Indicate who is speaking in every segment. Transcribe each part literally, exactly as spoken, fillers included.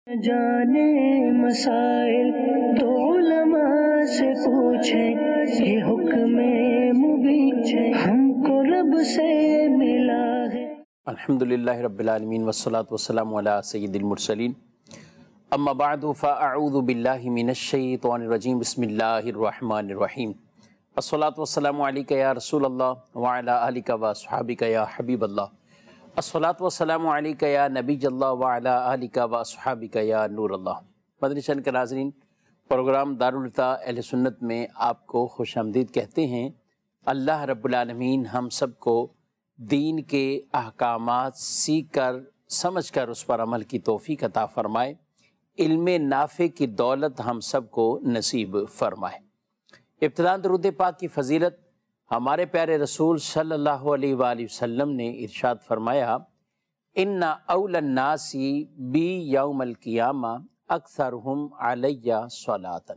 Speaker 1: جانے مسائل تو علماء سے پوچھیں، یہ حکم مبین ہم کو رب سے ملا ہے۔
Speaker 2: الحمدللہ رب العالمین والصلاة والسلام علی سید المرسلین، اما بعد فاعوذ باللہ من الشیطان الرجیم، بسم اللہ الرحمن الرحیم، الصلاة والسلام علیکہ یا رسول اللہ وعلی آلکہ واصحابکہ یا حبیب اللہ، الصلاة والسلام علیکہ یا نبی اللہ وعلی آلکہ واصحابکہ یا نور اللہ۔ مدنی چینل کے ناظرین، پروگرام دارالفتاح اہل سنت میں آپ کو خوش آمدید کہتے ہیں۔ اللہ رب العالمین ہم سب کو دین کے احکامات سیکھ کر سمجھ کر اس پر عمل کی توفیق عطا فرمائے، علم نافع کی دولت ہم سب کو نصیب فرمائے۔ ابتداءً درود پاک کی فضیلت ہمارے پیارے رسول صلی اللہ علیہ وآلہ وسلم نے ارشاد فرمایا، ان اول الناس بی یوم القیامہ اکثرہم علیہ صلاۃ،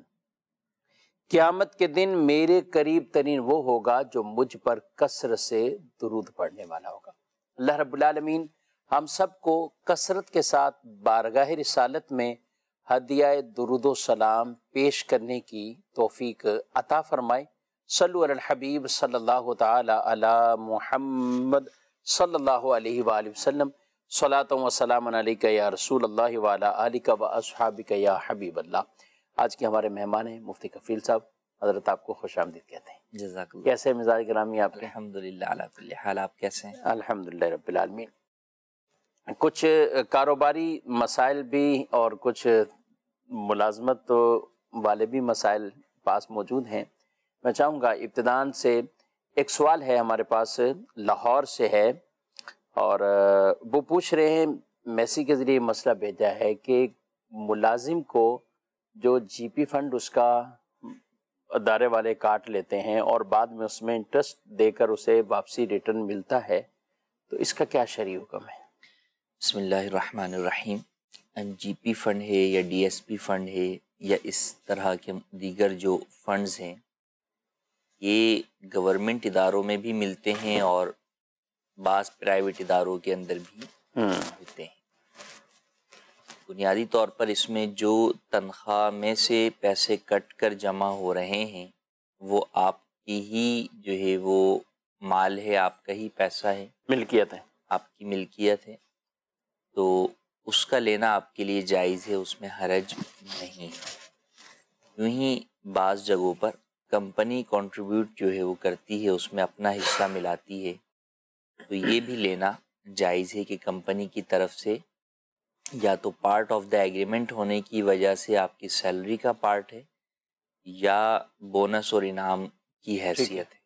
Speaker 2: قیامت کے دن میرے قریب ترین وہ ہوگا جو مجھ پر کثرت سے درود پڑھنے والا ہوگا۔ اللہ رب العالمین ہم سب کو کثرت کے ساتھ بارگاہ رسالت میں ہدیہ درود و سلام پیش کرنے کی توفیق عطا فرمائے۔ صلو علی الحبیب صلی اللہ تعالی علی محمد صلی اللہ علیہ وآلہ وسلم، صلاۃ و سلام علیکہ یا رسول اللہ وعلی آلکہ و اصحابکہ یا حبیب اللہ۔ آج کے ہمارے مہمان ہیں مفتی کفیل صاحب، حضرت آپ کو خوش آمدید کہتے ہیں۔
Speaker 3: جزاک اللہ۔
Speaker 2: کیسے مزاج گرامی آپ کے؟
Speaker 3: الحمدللہ علی کل حال، آپ کیسے ہیں؟
Speaker 2: الحمدللہ رب العالمین۔ کچھ کاروباری مسائل بھی اور کچھ ملازمت والے بھی مسائل پاس موجود ہیں۔ میں چاہوں گا ابتداءً سے ایک سوال ہے ہمارے پاس، لاہور سے ہے، اور وہ پوچھ رہے ہیں، میسی کے ذریعے مسئلہ بھیجا ہے کہ ملازم کو جو جی پی فنڈ اس کا ادارے والے کاٹ لیتے ہیں اور بعد میں اس میں انٹرسٹ دے کر اسے واپسی ریٹرن ملتا ہے، تو اس کا کیا شرعی حکم ہے؟
Speaker 3: بسم اللہ الرحمن الرحیم۔ جی پی فنڈ ہے یا ڈی ایس پی فنڈ ہے یا اس طرح کے دیگر جو فنڈز ہیں، یہ گورنمنٹ اداروں میں بھی ملتے ہیں اور بعض پرائیویٹ اداروں کے اندر بھی ملتے ہیں۔ بنیادی طور پر اس میں جو تنخواہ میں سے پیسے کٹ کر جمع ہو رہے ہیں وہ آپ کی ہی جو ہے وہ مال ہے، آپ کا ہی پیسہ ہے،
Speaker 2: ملکیت ہے،
Speaker 3: آپ کی ملکیت ہے، تو اس کا لینا آپ کے لیے جائز ہے، اس میں حرج نہیں ہے۔ یوں ہی بعض جگہوں پر کمپنی کنٹریبیوٹ جو ہے وہ کرتی ہے، اس میں اپنا حصہ ملاتی ہے، تو یہ بھی لینا جائز ہے کہ کمپنی کی طرف سے یا تو پارٹ آف دا ایگریمنٹ ہونے کی وجہ سے آپ کی سیلری کا پارٹ ہے یا بونس اور انعام کی حیثیت ہے۔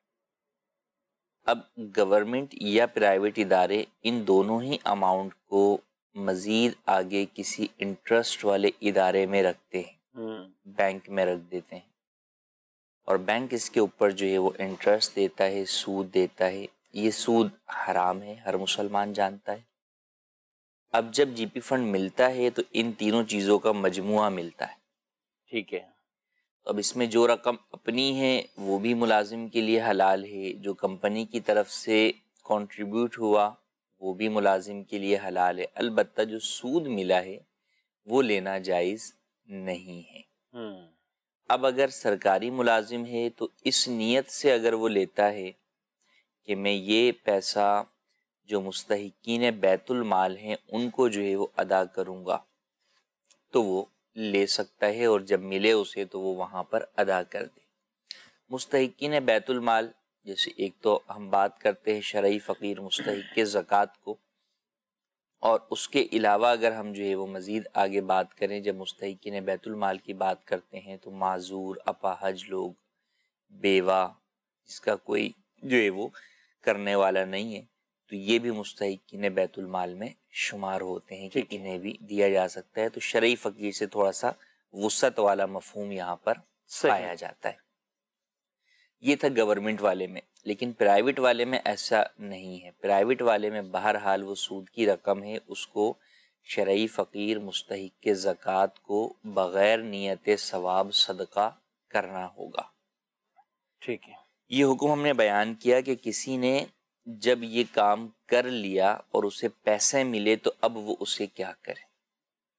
Speaker 3: اب گورنمنٹ یا پرائیویٹ ادارے ان دونوں ہی اماؤنٹ کو مزید آگے کسی انٹرسٹ والے ادارے میں رکھتے ہیں، بینک میں رکھ دیتے ہیں، اور بینک اس کے اوپر جو ہے وہ انٹرسٹ دیتا ہے، سود دیتا ہے۔ یہ سود حرام ہے، ہر مسلمان جانتا ہے۔ اب جب جی پی فنڈ ملتا ہے تو ان تینوں چیزوں کا مجموعہ ملتا ہے،
Speaker 2: ٹھیک ہے۔
Speaker 3: اب اس میں جو رقم اپنی ہے وہ بھی ملازم کے لیے حلال ہے، جو کمپنی کی طرف سے کنٹریبیوٹ ہوا وہ بھی ملازم کے لیے حلال ہے، البتہ جو سود ملا ہے وہ لینا جائز نہیں ہے۔ اب اگر سرکاری ملازم ہے تو اس نیت سے اگر وہ لیتا ہے کہ میں یہ پیسہ جو مستحقین بیت المال ہیں ان کو جو ہے وہ ادا کروں گا، تو وہ لے سکتا ہے، اور جب ملے اسے تو وہ وہاں پر ادا کر دے۔ مستحقین بیت المال جیسے ایک تو ہم بات کرتے ہیں شرعی فقیر مستحق کے زکوٰۃ کو، اور اس کے علاوہ اگر ہم جو ہے وہ مزید آگے بات کریں، جب مستحقین بیت المال کی بات کرتے ہیں تو معذور، اپاہج لوگ، بیوہ جس کا کوئی جو ہے وہ کرنے والا نہیں ہے، تو یہ بھی مستحقین بیت المال میں شمار ہوتے ہیں کہ انہیں بھی دیا جا سکتا ہے۔ تو شرعی فقیر سے تھوڑا سا وسعت والا مفہوم یہاں پر پایا جاتا ہے۔ یہ تھا گورنمنٹ والے میں، لیکن پرائیویٹ والے میں ایسا نہیں ہے۔ پرائیویٹ والے میں بہرحال وہ سود کی رقم ہے، اس کو شرعی فقیر مستحق کے زکوٰۃ کو بغیر نیت ثواب صدقہ کرنا ہوگا۔
Speaker 2: ٹھیک ہے۔
Speaker 3: یہ حکم ہم نے بیان کیا کہ کسی نے جب یہ کام کر لیا اور اسے پیسے ملے تو اب وہ اسے کیا کرے۔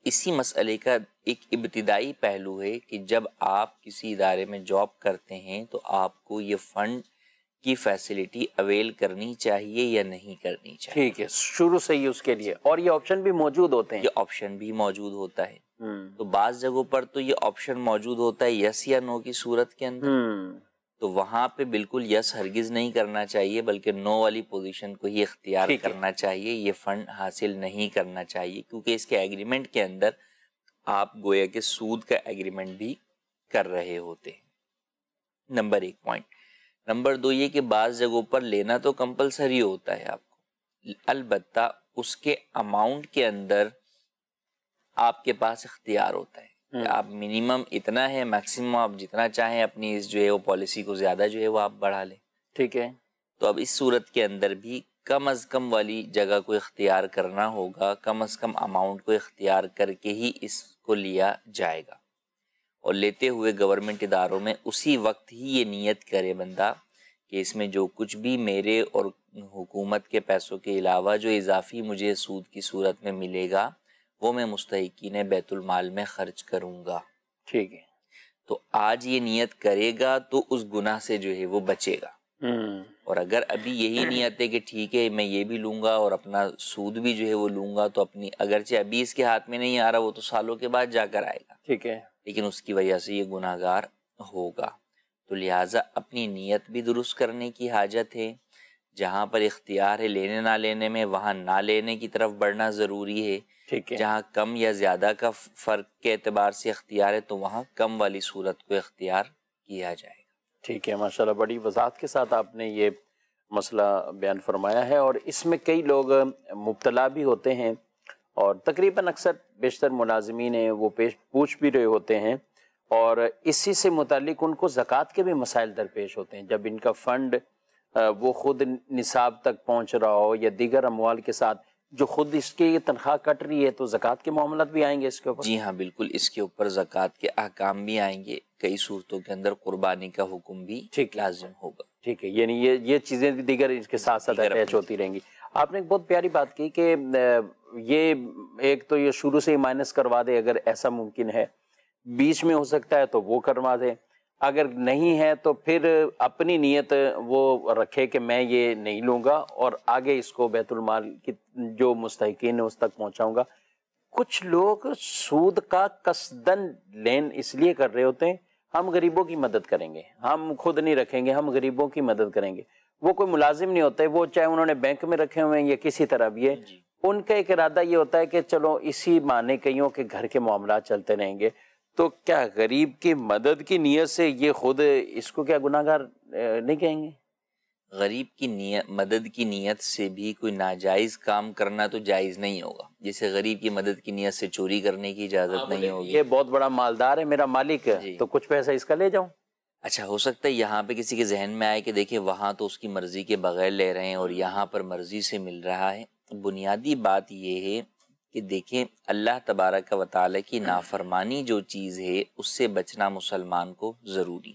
Speaker 3: اسی مسئلے کا ایک ابتدائی پہلو ہے کہ جب آپ کسی ادارے میں جاب کرتے ہیں تو آپ کو یہ فنڈ کی فیسلٹی اویل کرنی چاہیے یا نہیں کرنی چاہیے.
Speaker 2: ٹھیک ہے، شروع سے ہی اس کے لیے، اور یہ آپشن بھی موجود ہوتے ہیں.
Speaker 3: یہ آپشن بھی موجود ہوتا ہے. تو بعض جگہوں پر تو یہ آپشن موجود ہوتا ہے یس یا نو کی صورت کے اندر، تو وہاں پہ بالکل یس ہرگز نہیں کرنا چاہیے بلکہ نو والی پوزیشن کو ہی اختیار کرنا چاہیے. یہ فنڈ حاصل نہیں کرنا چاہیے کیونکہ اس کے ایگریمنٹ کے اندر آپ گویا کہ سود کا ایگریمنٹ بھی کر رہے ہوتے ہیں. نمبر ایک پوائنٹ. نمبر دو یہ کہ بعض جگہوں پر لینا تو کمپلسری ہوتا ہے آپ کو، البتہ اس کے اماؤنٹ کے اندر آپ کے پاس اختیار ہوتا ہے کہ آپ منیمم اتنا ہے، میکسیمم آپ جتنا چاہیں اپنی اس جو ہے وہ پالیسی کو زیادہ جو ہے وہ آپ بڑھا لیں.
Speaker 2: ٹھیک ہے.
Speaker 3: تو اب اس صورت کے اندر بھی کم از کم والی جگہ کو اختیار کرنا ہوگا، کم از کم اماؤنٹ کو اختیار کر کے ہی اس کو لیا جائے گا. اور لیتے ہوئے گورنمنٹ اداروں میں اسی وقت ہی یہ نیت کرے بندہ کہ اس میں جو کچھ بھی میرے اور حکومت کے پیسوں کے علاوہ جو اضافی مجھے سود کی صورت میں ملے گا وہ میں مستحقین بیت المال میں خرچ کروں گا.
Speaker 2: ٹھیک ہے.
Speaker 3: تو آج یہ نیت کرے گا تو اس گناہ سے جو ہے وہ بچے گا. اور اگر ابھی یہی نیت ہے کہ ٹھیک ہے میں یہ بھی لوں گا اور اپنا سود بھی جو ہے وہ لوں گا، تو اپنی اگرچہ ابھی اس کے ہاتھ میں نہیں آ رہا، وہ تو سالوں کے بعد جا کر آئے گا.
Speaker 2: ٹھیک ہے.
Speaker 3: لیکن اس کی وجہ سے یہ گناہ گار ہوگا. تو لہٰذا اپنی نیت بھی درست کرنے کی حاجت ہے. جہاں پر اختیار ہے لینے نہ لینے میں، وہاں نہ لینے کی طرف بڑھنا ضروری ہے.
Speaker 2: ٹھیک ہے.
Speaker 3: جہاں کم یا زیادہ کا فرق کے اعتبار سے اختیار ہے تو وہاں کم والی صورت کو اختیار کیا جائے گا.
Speaker 2: ٹھیک ہے. ماشاءاللہ بڑی وضاحت کے ساتھ آپ نے یہ مسئلہ بیان فرمایا ہے، اور اس میں کئی لوگ مبتلا بھی ہوتے ہیں، اور تقریباً اکثر بیشتر ملازمین ہیں وہ پیش پوچھ بھی رہے ہوتے ہیں، اور اسی سے متعلق ان کو زکوٰۃ کے بھی مسائل درپیش ہوتے ہیں. جب ان کا فنڈ وہ خود نصاب تک پہنچ رہا ہو یا دیگر اموال کے ساتھ جو خود اس کی یہ تنخواہ کٹ رہی ہے، تو زکوٰۃ کے معاملات بھی آئیں گے اس کے اوپر؟
Speaker 3: جی ہاں بالکل، اس کے اوپر زکوٰۃ کے احکام بھی آئیں گے. کئی صورتوں کے اندر قربانی کا حکم بھی لازم ہوگا.
Speaker 2: ٹھیک ہے. یعنی یہ یہ چیزیں دیگر اس کے ساتھ ساتھ اٹیچ ہوتی رہیں گی. آپ نے ایک بہت پیاری بات کی کہ یہ ایک تو یہ شروع سے ہی مائنس کروا دے اگر ایسا ممکن ہے، بیچ میں ہو سکتا ہے تو وہ کروا دے، اگر نہیں ہے تو پھر اپنی نیت وہ رکھے کہ میں یہ نہیں لوں گا اور آگے اس کو بیت المال کی جو مستحقین ہیں اس تک پہنچاؤں گا. کچھ لوگ سود کا قصدن لین اس لیے کر رہے ہوتے ہیں، ہم غریبوں کی مدد کریں گے، ہم خود نہیں رکھیں گے، ہم غریبوں کی مدد کریں گے. وہ کوئی ملازم نہیں ہوتے، وہ چاہے انہوں نے بینک میں رکھے ہوئے ہیں یا کسی طرح بھی ہے، ان کا ایک ارادہ یہ ہوتا ہے کہ چلو اسی معنی کئیوں کے گھر کے معاملات چلتے رہیں گے. تو کیا غریب کی مدد کی نیت سے یہ خود اس کو کیا گناہ گار نہیں کہیں گے؟
Speaker 3: غریب کی نیت مدد کی نیت سے بھی کوئی ناجائز کام کرنا تو جائز نہیں ہوگا. جیسے غریب کی مدد کی نیت سے چوری کرنے کی اجازت نہیں ہوگی.
Speaker 2: یہ بہت بڑا مالدار ہے میرا مالک ہے تو کچھ پیسہ اس کا لے جاؤں.
Speaker 3: اچھا ہو سکتا ہے یہاں پہ کسی کے ذہن میں آئے کہ دیکھیں وہاں تو اس کی مرضی کے بغیر لے رہے ہیں اور یہاں پر مرضی سے مل رہا ہے. بنیادی بات یہ ہے کہ دیکھیں اللہ تبارک و تعالیٰ کی نافرمانی جو چیز ہے اس سے بچنا مسلمان کو ضروری.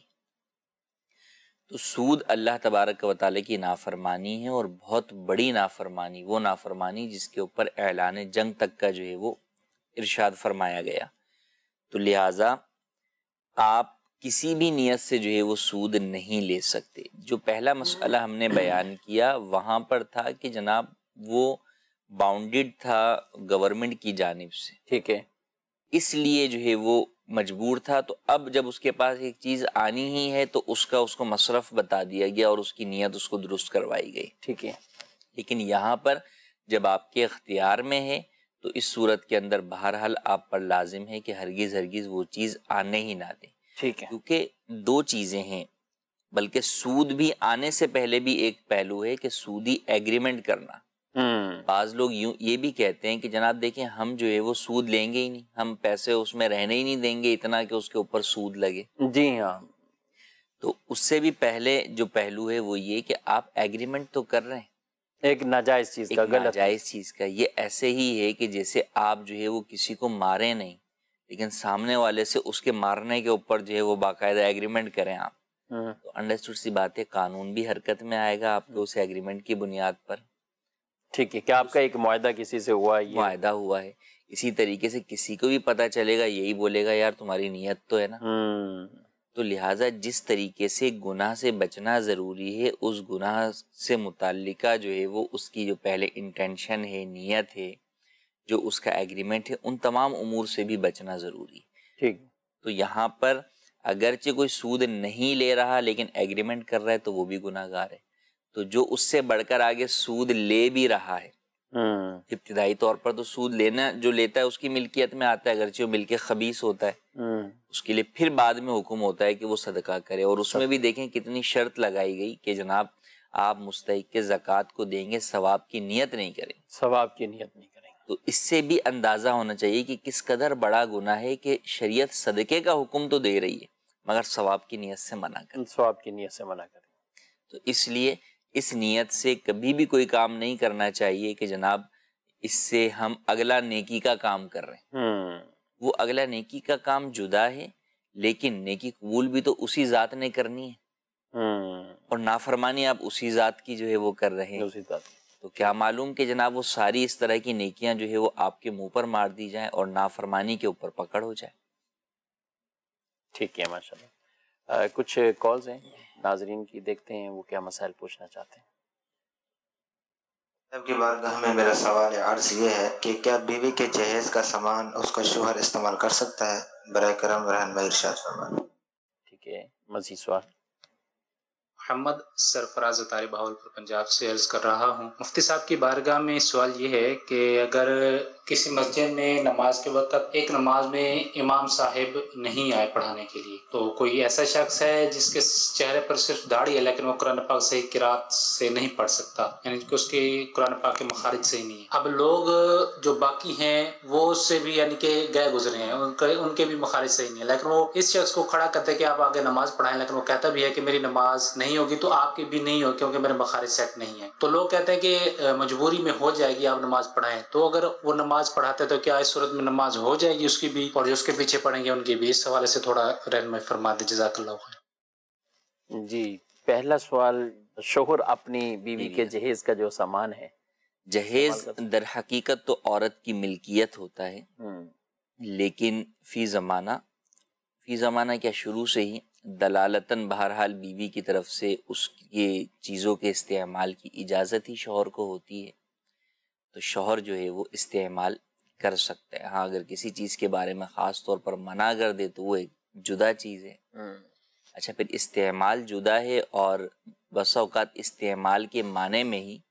Speaker 3: تو سود اللہ تبارک و تعالیٰ کی نافرمانی ہے، اور بہت بڑی نافرمانی، وہ نافرمانی جس کے اوپر اعلان جنگ تک کا جو ہے وہ ارشاد فرمایا گیا. تو لہٰذا آپ کسی بھی نیت سے جو ہے وہ سود نہیں لے سکتے. جو پہلا مسئلہ ہم نے بیان کیا وہاں پر تھا کہ جناب وہ باؤنڈیڈ تھا گورنمنٹ کی جانب سے،
Speaker 2: ٹھیک ہے،
Speaker 3: اس لیے جو ہے وہ مجبور تھا. تو اب جب اس کے پاس ایک چیز آنی ہی ہے تو اس کا اس کو مصرف بتا دیا گیا اور اس کی نیت اس کو درست کروائی گئی.
Speaker 2: ٹھیک ہے.
Speaker 3: لیکن یہاں پر جب آپ کے اختیار میں ہے تو اس صورت کے اندر بہرحال آپ پر لازم ہے کہ ہرگز ہرگز وہ چیز آنے ہی نہ دیں.
Speaker 2: ٹھیک ہے.
Speaker 3: کیونکہ دو چیزیں ہیں، بلکہ سود بھی آنے سے پہلے بھی ایک پہلو ہے کہ سودی ایگریمنٹ کرنا. بعض لوگ یوں یہ بھی کہتے ہیں کہ جناب دیکھیں ہم جو ہے وہ سود لیں گے ہی نہیں، ہم پیسے اس میں رہنے ہی نہیں دیں گے اتنا کہ اس کے اوپر سود لگے.
Speaker 2: جی ہاں.
Speaker 3: تو اس سے بھی پہلے جو پہلو ہے وہ یہ کہ آپ ایگریمنٹ تو کر رہے ہیں
Speaker 2: ایک ناجائز چیز کا، غلط
Speaker 3: ناجائز چیز کا. یہ ایسے ہی ہے کہ جیسے آپ جو ہے وہ کسی کو مارے نہیں لیکن سامنے والے سے اس کے مارنے کے اوپر جو ہے وہ باقاعدہ ایگریمنٹ کریں آپ. تو انڈرسٹوڈ سی بات ہے، قانون بھی حرکت میں آئے گا آپ کے اس ایگریمنٹ کی بنیاد پر.
Speaker 2: ٹھیک ہے. کیا آپ کا ایک معاہدہ کسی سے ہوا ہے؟
Speaker 3: معاہدہ ہوا ہے. اسی طریقے سے کسی کو بھی پتہ چلے گا یہی بولے گا یار تمہاری نیت تو ہے نا. تو لہٰذا جس طریقے سے گناہ سے بچنا ضروری ہے اس گناہ سے متعلقہ جو ہے وہ اس کی جو پہلے انٹینشن ہے، نیت ہے، جو اس کا ایگریمنٹ ہے، ان تمام امور سے بھی بچنا ضروری ہے.
Speaker 2: ٹھیک.
Speaker 3: تو یہاں پر اگرچہ کوئی سود نہیں لے رہا لیکن ایگریمنٹ کر رہا ہے تو وہ بھی گناہ گار ہے. تو جو اس سے بڑھ کر آگے سود لے بھی رہا ہے، ابتدائی طور پر تو سود لینا جو لیتا ہے اس کی ملکیت میں آتا ہے، اگرچہ وہ ملک خبیث ہوتا ہے، اس کے لیے پھر بعد میں حکم ہوتا ہے کہ وہ صدقہ کرے. اور اس میں بھی دیکھیں کتنی شرط لگائی گئی کہ جناب آپ مستحق کے زکوٰۃ کو دیں گے، ثواب کی نیت نہیں کریں،
Speaker 2: ثواب کی نیت نہیں کریں.
Speaker 3: تو اس سے بھی اندازہ ہونا چاہیے کہ کس قدر بڑا گناہ ہے کہ شریعت صدقے کا حکم تو دے رہی ہے مگر ثواب کی نیت سے منع کرے.
Speaker 2: ثواب کی نیت سے منع کریں.
Speaker 3: تو اس لیے اس نیت سے کبھی بھی کوئی کام نہیں کرنا چاہیے کہ جناب اس سے ہم اگلا نیکی کا کام کر رہے ہیں. وہ اگلا نیکی کا کام جدا ہے لیکن نیکی قبول بھی تو اسی ذات نے کرنی ہے، اور نافرمانی آپ اسی ذات کی جو ہے وہ کر رہے ہیں. تو کیا معلوم کہ جناب وہ ساری اس طرح کی نیکیاں جو ہے وہ آپ کے منہ پر مار دی جائیں اور نافرمانی کے اوپر پکڑ ہو جائے.
Speaker 2: ٹھیک ہے، ماشاء اللہ. کچھ کالز ہیں ناظرین کی، دیکھتے ہیں وہ کیا مسائل پوچھنا چاہتے ہیں.
Speaker 4: آپ کی بارگاہ میں میرا سوال عرض یہ ہے کہ کیا بیوی کے جہیز کا سامان اس کا شوہر استعمال کر سکتا ہے؟ برائے کرم رہنمائی ارشاد فرمائیں.
Speaker 2: ٹھیک ہے، مزید سوال.
Speaker 5: محمد سرفراز اتاری بہاولپور پنجاب سے عرض کر رہا ہوں. مفتی صاحب کی بارگاہ میں سوال یہ ہے کہ اگر کسی مسجد میں نماز کے وقت ایک نماز میں امام صاحب نہیں آئے پڑھانے کے لیے، تو کوئی ایسا شخص ہے جس کے چہرے پر صرف داڑھی ہے لیکن وہ قرآن پاک سے قرات سے نہیں پڑھ سکتا، یعنی کہ اس کی قرآن پاک کے مخارج سے ہی نہیں ہے. اب لوگ جو باقی ہیں وہ اس سے بھی یعنی کہ گئے گزرے ہیں، ان کے ان کے بھی مخارج سے ہی نہیں ہے، لیکن وہ اس شخص کو کھڑا کرتے کہ آپ آگے نماز پڑھائیں، لیکن وہ کہتا بھی ہے کہ میری نماز نہیں ہوگی تو آپ کی بھی نہیں ہوگی کیونکہ میرے مخارج سیٹ نہیں ہے. تو لوگ کہتے ہیں کہ مجبوری میں ہو جائے گی آپ نماز پڑھائیں، تو اگر وہ نماز پڑھاتے تو کیا اس صورت میں نماز ہو جائے گی اس کی بھی، اور جو اس کے پیچھے پڑھیں گے ان کی بھی؟ اس حوالے سے تھوڑا رہنمائی فرما دیں، جزاک اللہ خیر.
Speaker 2: جی، پہلا سوال، شوہر اپنی بیوی کے جہیز کا جو سامان ہے،
Speaker 3: جہیز در حقیقت تو عورت کی ملکیت ہوتا ہے، لیکن فی زمانہ فی زمانہ کیا شروع سے ہی دلالتاً بہرحال بیوی کی طرف سے اس کے چیزوں کے استعمال کی اجازت ہی شوہر کو ہوتی ہے. تو شوہر جو ہے وہ استعمال کر سکتا ہے. ہاں اگر کسی چیز کے بارے میں خاص طور پر منع کر دے تو وہ ایک جدا چیز ہے. اچھا، پھر استعمال جدا ہے اور بسا اوقات استعمال کے معنی میں ہی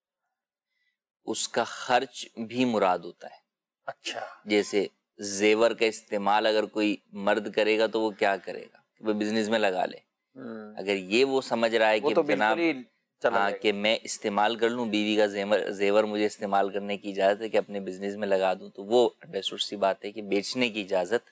Speaker 3: اس کا خرچ بھی مراد ہوتا ہے.
Speaker 2: اچھا،
Speaker 3: جیسے زیور کا استعمال اگر کوئی مرد کرے گا تو وہ کیا کرے گا؟ وہ بزنس میں لگا لے. اگر یہ وہ سمجھ رہا ہے کہ جناب ہاں کہ میں استعمال کر لوں، بیوی کا زیور زیور مجھے استعمال کرنے کی اجازت ہے کہ اپنے بزنس میں لگا دوں، تو وہ انڈرسٹوڈ سی بات ہے کہ بیچنے کی اجازت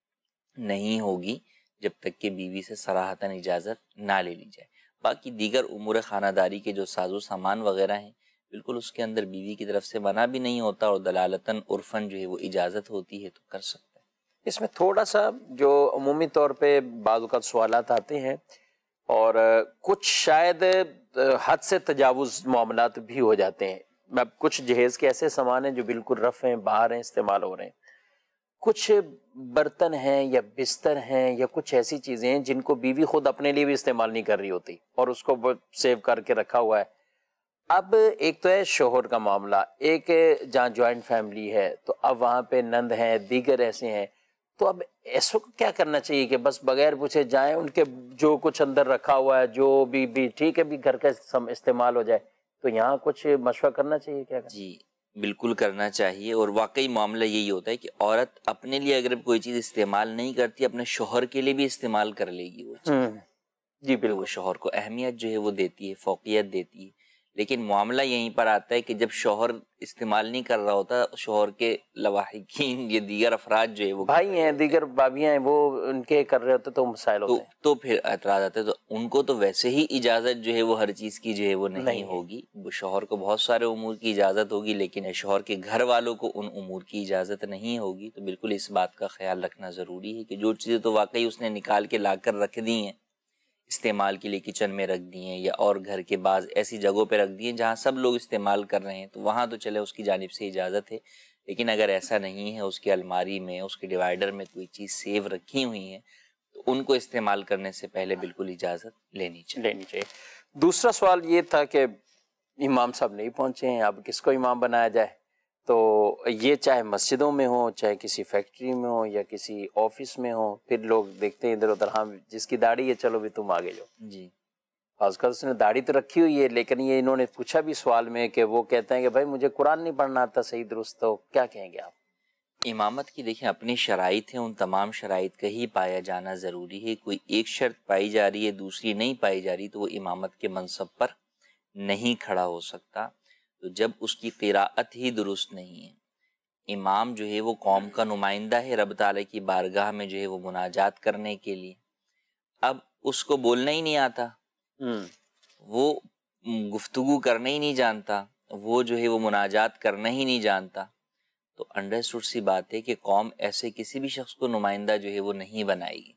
Speaker 3: نہیں ہوگی جب تک کہ بیوی سے صراحتاً اجازت نہ لے لی جائے. باقی دیگر امور خانہ داری کے جو ساز و سامان وغیرہ ہیں بالکل اس کے اندر بیوی کی طرف سے منع بھی نہیں ہوتا اور دلالتاً عرفاً جو ہے وہ اجازت ہوتی ہے تو کر سکتا ہے.
Speaker 2: اس میں تھوڑا سا جو عمومی طور پہ بعض اوقات سوالات آتے ہیں اور کچھ شاید حد سے تجاوز معاملات بھی ہو جاتے ہیں. میں کچھ جہیز کے ایسے سامان ہیں جو بالکل رف ہیں، باہر ہیں، استعمال ہو رہے ہیں. کچھ برتن ہیں یا بستر ہیں یا کچھ ایسی چیزیں ہیں جن کو بیوی خود اپنے لیے بھی استعمال نہیں کر رہی ہوتی اور اس کو سیو کر کے رکھا ہوا ہے. اب ایک تو ہے شوہر کا معاملہ، ایک جہاں جوائنٹ فیملی ہے تو اب وہاں پہ نند ہیں، دیگر ایسے ہیں. تو اب ایسوں کو کیا کرنا چاہیے کہ بس بغیر پوچھے جائیں، ان کے جو کچھ اندر رکھا ہوا ہے جو بھی بھی ٹھیک ہے بھی گھر کا استعمال ہو جائے؟ تو یہاں کچھ مشورہ کرنا چاہیے کیا؟
Speaker 3: جی بالکل کرنا چاہیے. اور واقعی معاملہ یہی ہوتا ہے کہ عورت اپنے لیے اگر کوئی چیز استعمال نہیں کرتی اپنے شوہر کے لیے بھی استعمال کر لے گی وہ چیز.
Speaker 2: جی بالکل،
Speaker 3: وہ شوہر کو اہمیت جو ہے وہ دیتی ہے، فوقیت دیتی ہے. لیکن معاملہ یہیں پر آتا ہے کہ جب شوہر استعمال نہیں کر رہا ہوتا، شوہر کے لواحقین یہ دیگر افراد جو ہے وہ
Speaker 2: بھائی ہیں، دیگر بابیاں ہیں، وہ ان کے کر رہے ہوتے تو مسائل ہوتے ہیں.
Speaker 3: تو پھر اعتراض آتے ہیں. تو ان کو تو ویسے ہی اجازت جو ہے وہ ہر چیز کی جو ہے وہ نہیں ہوگی. وہ شوہر کو بہت سارے امور کی اجازت ہوگی لیکن شوہر کے گھر والوں کو ان امور کی اجازت نہیں ہوگی. تو بالکل اس بات کا خیال رکھنا ضروری ہے کہ جو چیزیں تو واقعی اس نے نکال کے لا کر رکھ دی ہیں، استعمال کے لیے کچن میں رکھ دی ہیں یا اور گھر کے بعض ایسی جگہوں پہ رکھ دی ہیں جہاں سب لوگ استعمال کر رہے ہیں، تو وہاں تو چلے اس کی جانب سے اجازت ہے. لیکن اگر ایسا نہیں ہے، اس کی الماری میں، اس کے ڈیوائڈر میں کوئی چیز سیو رکھی ہوئی ہیں تو ان کو استعمال کرنے سے پہلے بالکل اجازت لینی چاہیے
Speaker 2: لینی چاہیے دوسرا سوال یہ تھا کہ امام صاحب نہیں پہنچے ہیں، اب کس کو امام بنایا جائے؟ تو یہ چاہے مسجدوں میں ہو، چاہے کسی فیکٹری میں ہو یا کسی آفس میں ہو، پھر لوگ دیکھتے ہیں ادھر ادھر، ہاں جس کی داڑھی ہے چلو بھی تم آگے جاؤ.
Speaker 3: جی
Speaker 2: خاص کر اس نے داڑھی تو رکھی ہوئی ہے، لیکن یہ انہوں نے پوچھا بھی سوال میں کہ وہ کہتے ہیں کہ بھائی مجھے قرآن نہیں پڑھنا آتا صحیح درست، تو کیا کہیں گے آپ؟
Speaker 3: امامت کی دیکھیں اپنی شرائط ہیں، ان تمام شرائط کا ہی پایا جانا ضروری ہے. کوئی ایک شرط پائی جا رہی ہے دوسری نہیں پائی جا رہی تو وہ امامت کے منصب پر نہیں کھڑا ہو سکتا. تو جب اس کی قراءت ہی درست نہیں ہے، امام جو ہے وہ قوم کا نمائندہ ہے رب تعالیٰ کی بارگاہ میں جو ہے وہ مناجات کرنے کے لیے، اب اس کو بولنا ہی نہیں آتا، وہ گفتگو کرنا ہی نہیں جانتا، وہ جو ہے وہ مناجات کرنا ہی نہیں جانتا، تو انڈرسٹوڈ سی بات ہے کہ قوم ایسے کسی بھی شخص کو نمائندہ جو ہے وہ نہیں بنائے گی.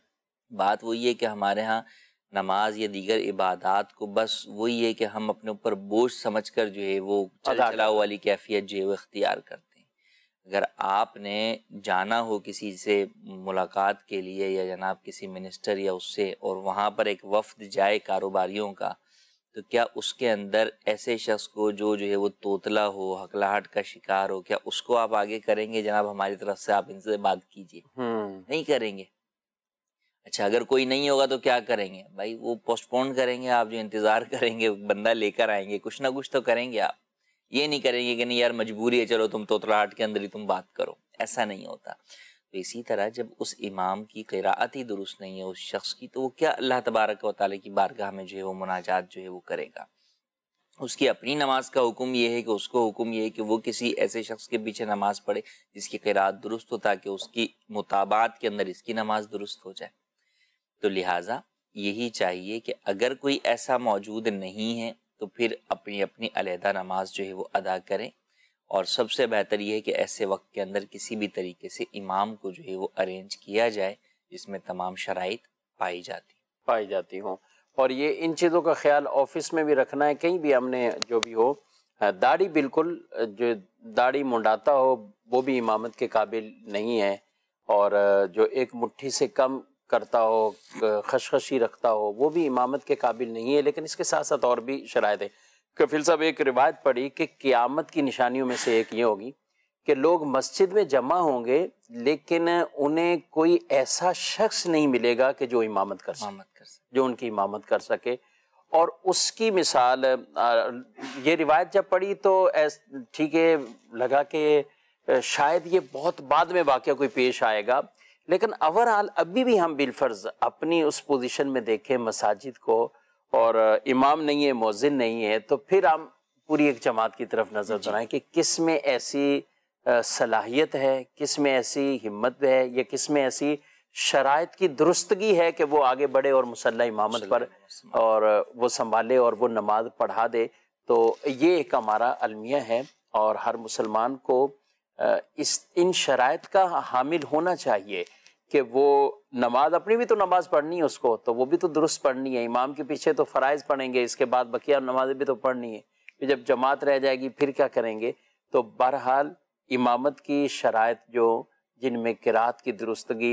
Speaker 3: بات وہی ہے کہ ہمارے ہاں نماز یا دیگر عبادات کو بس وہی ہے کہ ہم اپنے اوپر بوجھ سمجھ کر جو ہے وہ چل چلاؤ والی کیفیت جو ہے وہ اختیار کرتے ہیں. اگر آپ نے جانا ہو کسی سے ملاقات کے لیے یا جناب کسی منسٹر یا اس سے، اور وہاں پر ایک وفد جائے کاروباریوں کا، تو کیا اس کے اندر ایسے شخص کو جو جو ہے وہ توتلا ہو، ہکلاہٹ کا شکار ہو، کیا اس کو آپ آگے کریں گے جناب ہماری طرف سے آپ ان سے بات کیجیے؟ نہیں کریں گے. اچھا اگر کوئی نہیں ہوگا تو کیا کریں گے؟ بھائی وہ پوسٹ پون کریں گے، آپ جو انتظار کریں گے بندہ لے کر آئیں گے، کچھ نہ کچھ تو کریں گے. آپ یہ نہیں کریں گے کہ نہیں یار مجبوری ہے چلو تم توتلاہٹ کے اندر ہی تم بات کرو، ایسا نہیں ہوتا. تو اسی طرح جب اس امام کی قراءت ہی درست نہیں ہے اس شخص کی، تو وہ کیا اللہ تبارک و تعالیٰ کی بارگاہ میں جو ہے وہ مناجات جو ہے وہ کرے گا؟ اس کی اپنی نماز کا حکم یہ ہے کہ اس کو حکم یہ ہے کہ وہ کسی ایسے شخص کے پیچھے نماز پڑھے جس کی قراءت درست ہو، تاکہ اس کی مطابعت کے اندر اس کی نماز درست ہو جائے. تو لہٰذا یہی چاہیے کہ اگر کوئی ایسا موجود نہیں ہے تو پھر اپنی اپنی علیحدہ نماز جو ہے وہ ادا کریں، اور سب سے بہتر یہ ہے کہ ایسے وقت کے اندر کسی بھی طریقے سے امام کو جو ہے وہ ارینج کیا جائے جس میں تمام شرائط پائی جاتی
Speaker 2: پائی جاتی ہوں. اور یہ ان چیزوں کا خیال آفس میں بھی رکھنا ہے، کہیں بھی ہم نے جو بھی ہو، داڑھی بالکل جو داڑھی منڈاتا ہو وہ بھی امامت کے قابل نہیں ہے، اور جو ایک مٹھی سے کم کرتا ہو، خشخشی رکھتا ہو، وہ بھی امامت کے قابل نہیں ہے. لیکن اس کے ساتھ ساتھ اور بھی شرائط ہے. کفیل صاحب ایک روایت پڑھی کہ قیامت کی نشانیوں میں سے ایک یہ ہوگی کہ لوگ مسجد میں جمع ہوں گے لیکن انہیں کوئی ایسا شخص نہیں ملے گا کہ جو امامت کر سکے،
Speaker 3: امامت کر سکے
Speaker 2: جو ان کی امامت کر سکے. اور اس کی مثال یہ روایت جب پڑھی تو ٹھیک ہے لگا کہ شاید یہ بہت بعد میں واقعہ کوئی پیش آئے گا، لیکن اوورآل ابھی بھی ہم بالفرض اپنی اس پوزیشن میں دیکھیں مساجد کو، اور امام نہیں ہے، مؤذن نہیں ہے، تو پھر ہم پوری ایک جماعت کی طرف نظر دورائیں کہ کس میں ایسی صلاحیت ہے، کس میں ایسی ہمت ہے، یا کس میں ایسی شرائط کی درستگی ہے کہ وہ آگے بڑھے اور مصلی امامت پر اور وہ سنبھالے اور وہ نماز پڑھا دے. تو یہ ایک ہمارا المیہ ہے، اور ہر مسلمان کو اس ان شرائط کا حامل ہونا چاہیے کہ وہ نماز، اپنی بھی تو نماز پڑھنی ہے اس کو، تو وہ بھی تو درست پڑھنی ہے. امام کے پیچھے تو فرائض پڑھیں گے، اس کے بعد بقیہ نمازیں بھی تو پڑھنی ہے. پھر جب جماعت رہ جائے گی پھر کیا کریں گے؟ تو بہرحال امامت کی شرائط جو جن میں قرات کی درستگی،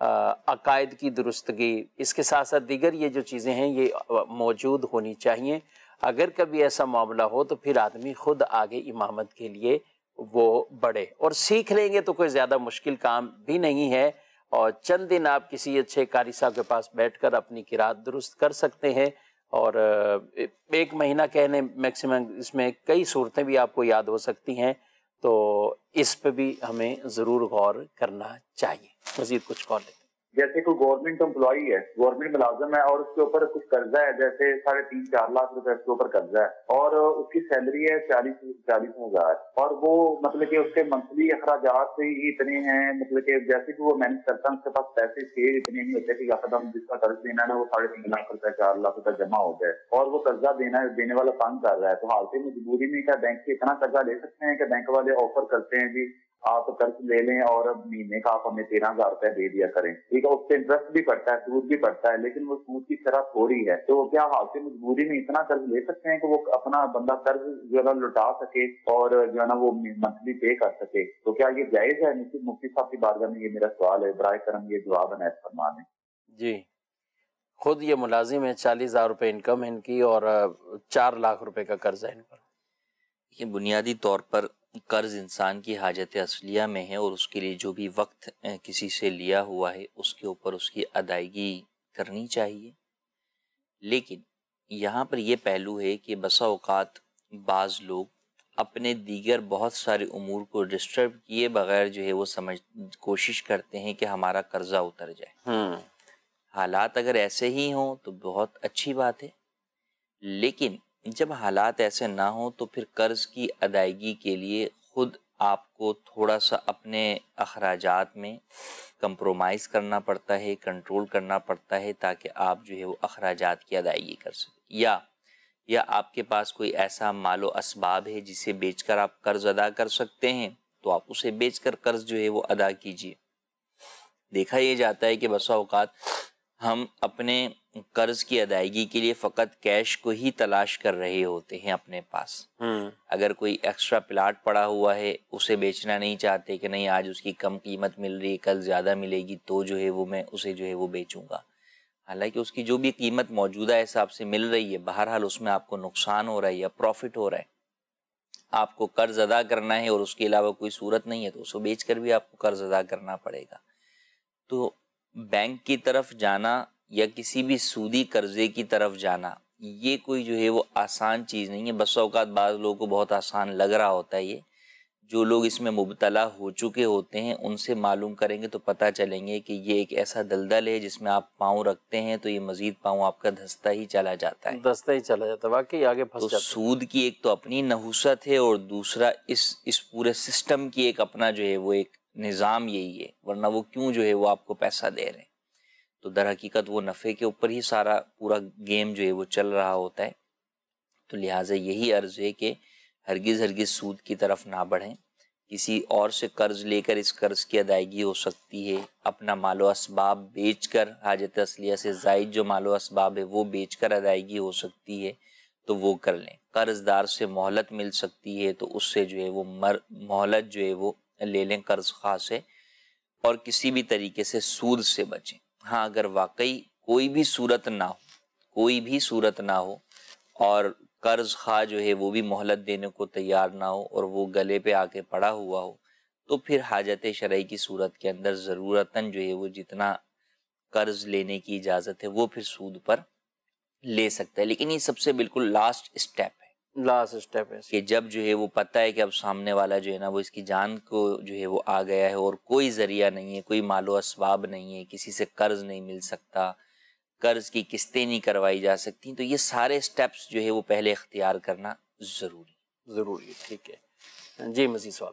Speaker 2: عقائد کی درستگی، اس کے ساتھ ساتھ دیگر یہ جو چیزیں ہیں یہ موجود ہونی چاہیے. اگر کبھی ایسا معاملہ ہو تو پھر آدمی خود آگے امامت کے لیے وہ بڑھے، اور سیکھ لیں گے تو کوئی زیادہ مشکل کام بھی نہیں ہے. اور چند دن آپ کسی اچھے قاری صاحب کے پاس بیٹھ کر اپنی قرات درست کر سکتے ہیں، اور ایک مہینہ کہنے میکسیمم اس میں کئی صورتیں بھی آپ کو یاد ہو سکتی ہیں. تو اس پہ بھی ہمیں ضرور غور کرنا چاہیے. مزید کچھ کال لیتے ہیں.
Speaker 6: جیسے کوئی گورنمنٹ امپلائی ہے، گورنمنٹ ملازم ہے، اور اس کے اوپر کچھ قرضہ ہے، جیسے ساڑھے تین چار لاکھ روپے اس کے اوپر قرضہ ہے، اور اس کی سیلری ہے چالیس چالیس ہزار، اور وہ مطلب کہ اس کے منتھلی اخراجات ہی اتنے ہیں، مطلب کہ جیسے کہ وہ مینج کرتا ہے اس کے پاس پیسے سیو اتنے نہیں ہوتے کہ قدم جس کا قرض دینا ہے وہ ساڑھے تین لاکھ روپے چار لاکھ روپے جمع ہو جائے، اور وہ قرضہ دینا دینے والا تنگ کر رہا ہے. تو حالت مجبوری میں کیا بینک سے اتنا قرضہ لے سکتے ہیں کہ بینک والے آفر کرتے ہیں جی آپ قرض لے لیں اور اب مہینے کا آپ ہمیں تیرہ ہزار روپے دے دیا کریں، ٹھیک ہے، اس پہ انٹرسٹ بھی پڑتا ہے، سود بھی پڑتا ہے، لیکن وہ سود کی شرح تھوڑی ہے، تو کیا حالت مجبوری میں اتنا قرض لے سکتے ہیں کہ وہ اپنا بندہ قرض جو ہے نا لوٹا سکے اور جو ہے نا وہ منتھلی پے کر سکے؟ تو کیا یہ جائز ہے؟ مفتی صاحب کی بارگاہ میں یہ میرا سوال ہے، برائے کرم یہ جواب عنایت فرما دیں۔
Speaker 2: جی، خود یہ ملازم ہے، چالیس ہزار روپے انکم ہے ان کی اور چار لاکھ روپے کا قرض ہے ان پر۔
Speaker 3: یہ بنیادی طور پر قرض انسان کی حاجت اصلیہ میں ہے، اور اس کے لیے جو بھی وقت کسی سے لیا ہوا ہے اس کے اوپر اس کی ادائیگی کرنی چاہیے۔ لیکن یہاں پر یہ پہلو ہے کہ بسا اوقات بعض لوگ اپنے دیگر بہت سارے امور کو ڈسٹرب کیے بغیر جو ہے وہ سمجھ کوشش کرتے ہیں کہ ہمارا قرضہ اتر جائے۔ حالات اگر ایسے ہی ہوں تو بہت اچھی بات ہے، لیکن جب حالات ایسے نہ ہوں تو پھر قرض کی ادائیگی کے لیے خود آپ کو تھوڑا سا اپنے اخراجات میں کمپرومائز کرنا پڑتا ہے، کنٹرول کرنا پڑتا ہے، تاکہ آپ جو ہے وہ اخراجات کی ادائیگی کر سکیں، یا یا آپ کے پاس کوئی ایسا مال و اسباب ہے جسے بیچ کر آپ قرض ادا کر سکتے ہیں تو آپ اسے بیچ کر قرض جو ہے وہ ادا کیجیے۔ دیکھا یہ جاتا ہے کہ بسا اوقات ہم اپنے قرض کی ادائیگی کے لیے فقط کیش کو ہی تلاش کر رہے ہوتے ہیں اپنے پاس۔ اگر کوئی ایکسٹرا پلاٹ پڑا ہوا ہے اسے بیچنا نہیں چاہتے کہ نہیں آج اس کی کم قیمت مل رہی ہے، کل زیادہ ملے گی تو جو ہے وہ میں اسے جو ہے وہ بیچوں گا، حالانکہ اس کی جو بھی قیمت موجودہ حساب سے مل رہی ہے بہرحال اس میں آپ کو نقصان ہو رہا ہے یا پروفٹ ہو رہا ہے۔ آپ کو قرض ادا کرنا ہے اور اس کے علاوہ کوئی صورت نہیں ہے تو اسے بیچ کر بھی آپ کو قرض ادا کرنا پڑے گا۔ تو بینک کی طرف جانا یا کسی بھی سودی قرضے کی طرف جانا یہ کوئی جو ہے وہ آسان چیز نہیں ہے۔ بس اوقات بعض لوگوں کو بہت آسان لگ رہا ہوتا ہے، یہ جو لوگ اس میں مبتلا ہو چکے ہوتے ہیں ان سے معلوم کریں گے تو پتہ چلیں گے کہ یہ ایک ایسا دلدل ہے جس میں آپ پاؤں رکھتے ہیں تو یہ مزید پاؤں آپ کا دھستا ہی چلا جاتا ہے،
Speaker 2: دستہ ہی چلا جاتا ہے، واقعی آگے پھنس
Speaker 3: تو
Speaker 2: جاتا ہے۔
Speaker 3: سود کی ایک تو اپنی نحوست ہے اور دوسرا اس اس پورے سسٹم کی ایک اپنا جو ہے وہ ایک نظام یہی ہے، ورنہ وہ کیوں جو ہے وہ آپ کو پیسہ دے رہے ہیں؟ تو در حقیقت وہ نفع کے اوپر ہی سارا پورا گیم جو ہے وہ چل رہا ہوتا ہے۔ تو لہٰذا یہی عرض ہے کہ ہرگز ہرگز سود کی طرف نہ بڑھیں، کسی اور سے قرض لے کر اس قرض کی ادائیگی ہو سکتی ہے، اپنا مال و اسباب بیچ کر حاجت اصلیہ سے زائد جو مال و اسباب ہے وہ بیچ کر ادائیگی ہو سکتی ہے تو وہ کر لیں۔ قرض دار سے مہلت مل سکتی ہے تو اس سے جو ہے وہ مر مہلت جو ہے وہ لے لیں قرض خواہ سے، اور کسی بھی طریقے سے سود سے بچیں۔ ہاں اگر واقعی کوئی بھی صورت نہ ہو کوئی بھی صورت نہ ہو اور قرض خواہ جو ہے وہ بھی مہلت دینے کو تیار نہ ہو اور وہ گلے پہ آ کے پڑا ہوا ہو تو پھر حاجت شرعی کی صورت کے اندر ضرورتاً جو ہے وہ جتنا قرض لینے کی اجازت ہے وہ پھر سود پر لے سکتا ہے۔ لیکن یہ سب سے بالکل لاسٹ اسٹیپ ہے،
Speaker 2: لاسٹ اسٹیپ ہے
Speaker 3: کہ جب جو ہے وہ پتہ ہے کہ اب سامنے والا جو ہے نا وہ اس کی جان کو جو ہے وہ آ گیا ہے اور کوئی ذریعہ نہیں ہے، کوئی مال و اسباب نہیں ہے، کسی سے قرض نہیں مل سکتا، قرض کی قسطیں نہیں کروائی جا سکتی، تو یہ سارے سٹیپس جو ہے وہ پہلے اختیار کرنا ضروری
Speaker 2: ضروری ہے۔ ٹھیک ہے جی، مزید سوال؟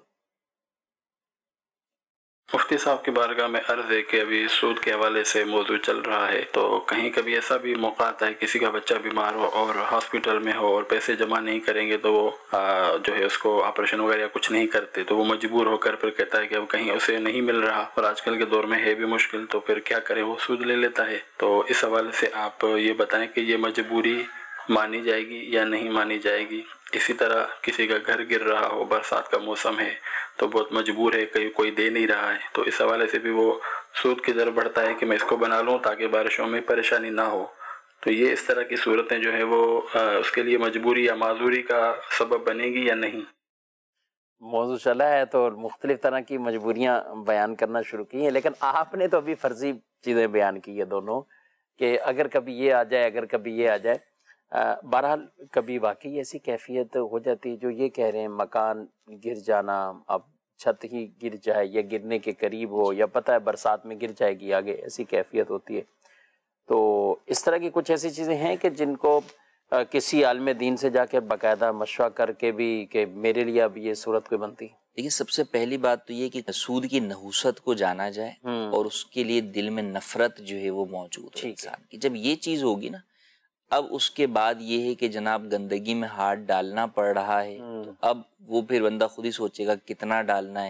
Speaker 7: مفتی صاحب کی بارگاہ میں عرض ہے کہ ابھی سود کے حوالے سے موضوع چل رہا ہے، تو کہیں کبھی ایسا بھی موقع آتا ہے کسی کا بچہ بیمار ہو اور ہاسپٹل میں ہو اور پیسے جمع نہیں کریں گے تو وہ جو ہے اس کو آپریشن وغیرہ یا کچھ نہیں کرتے، تو وہ مجبور ہو کر پھر کہتا ہے کہ اب کہیں اسے نہیں مل رہا اور آج کل کے دور میں ہے بھی مشکل، تو پھر کیا کرے، وہ سود لے لیتا ہے۔ تو اس حوالے سے آپ یہ بتائیں کہ یہ مجبوری مانی جائے گی یا نہیں مانی جائے گی؟ اسی طرح کسی کا گھر گر رہا ہو، برسات کا موسم ہے تو بہت مجبور ہے، کہیں کوئی دے نہیں رہا ہے، تو اس حوالے سے بھی وہ سود کی طرف بڑھتا ہے کہ میں اس کو بنا لوں تاکہ بارشوں میں پریشانی نہ ہو، تو یہ اس طرح کی صورتیں جو ہیں وہ اس کے لیے مجبوری یا معذوری کا سبب بنے گی یا نہیں؟
Speaker 2: موضوع چلا ہے تو مختلف طرح کی مجبوریاں بیان کرنا شروع کی ہیں، لیکن آپ نے تو ابھی فرضی چیزیں بیان کی ہیں دونوں، کہ اگر کبھی یہ آ جائے اگر کبھی یہ آ جائے۔ بہرحال کبھی واقعی ایسی کیفیت ہو جاتی جو یہ کہہ رہے ہیں مکان گر جانا، اب چھت ہی گر جائے یا گرنے کے قریب ہو یا پتہ ہے برسات میں گر جائے گی آگے، ایسی کیفیت ہوتی ہے، تو اس طرح کی کچھ ایسی چیزیں ہیں کہ جن کو کسی عالم دین سے جا کے باقاعدہ مشورہ کر کے بھی کہ میرے لیے اب یہ صورت کوئی بنتی۔
Speaker 3: دیکھیے سب سے پہلی بات تو یہ کہ سود کی نحوست کو جانا جائے اور اس کے لیے دل میں نفرت جو ہے وہ موجود ہو انسان کی۔ جب یہ چیز ہوگی نا، اب اس کے بعد یہ ہے کہ جناب گندگی میں ہاتھ ڈالنا پڑ رہا ہے تو اب وہ پھر بندہ خود ہی سوچے گا کتنا ڈالنا ہے،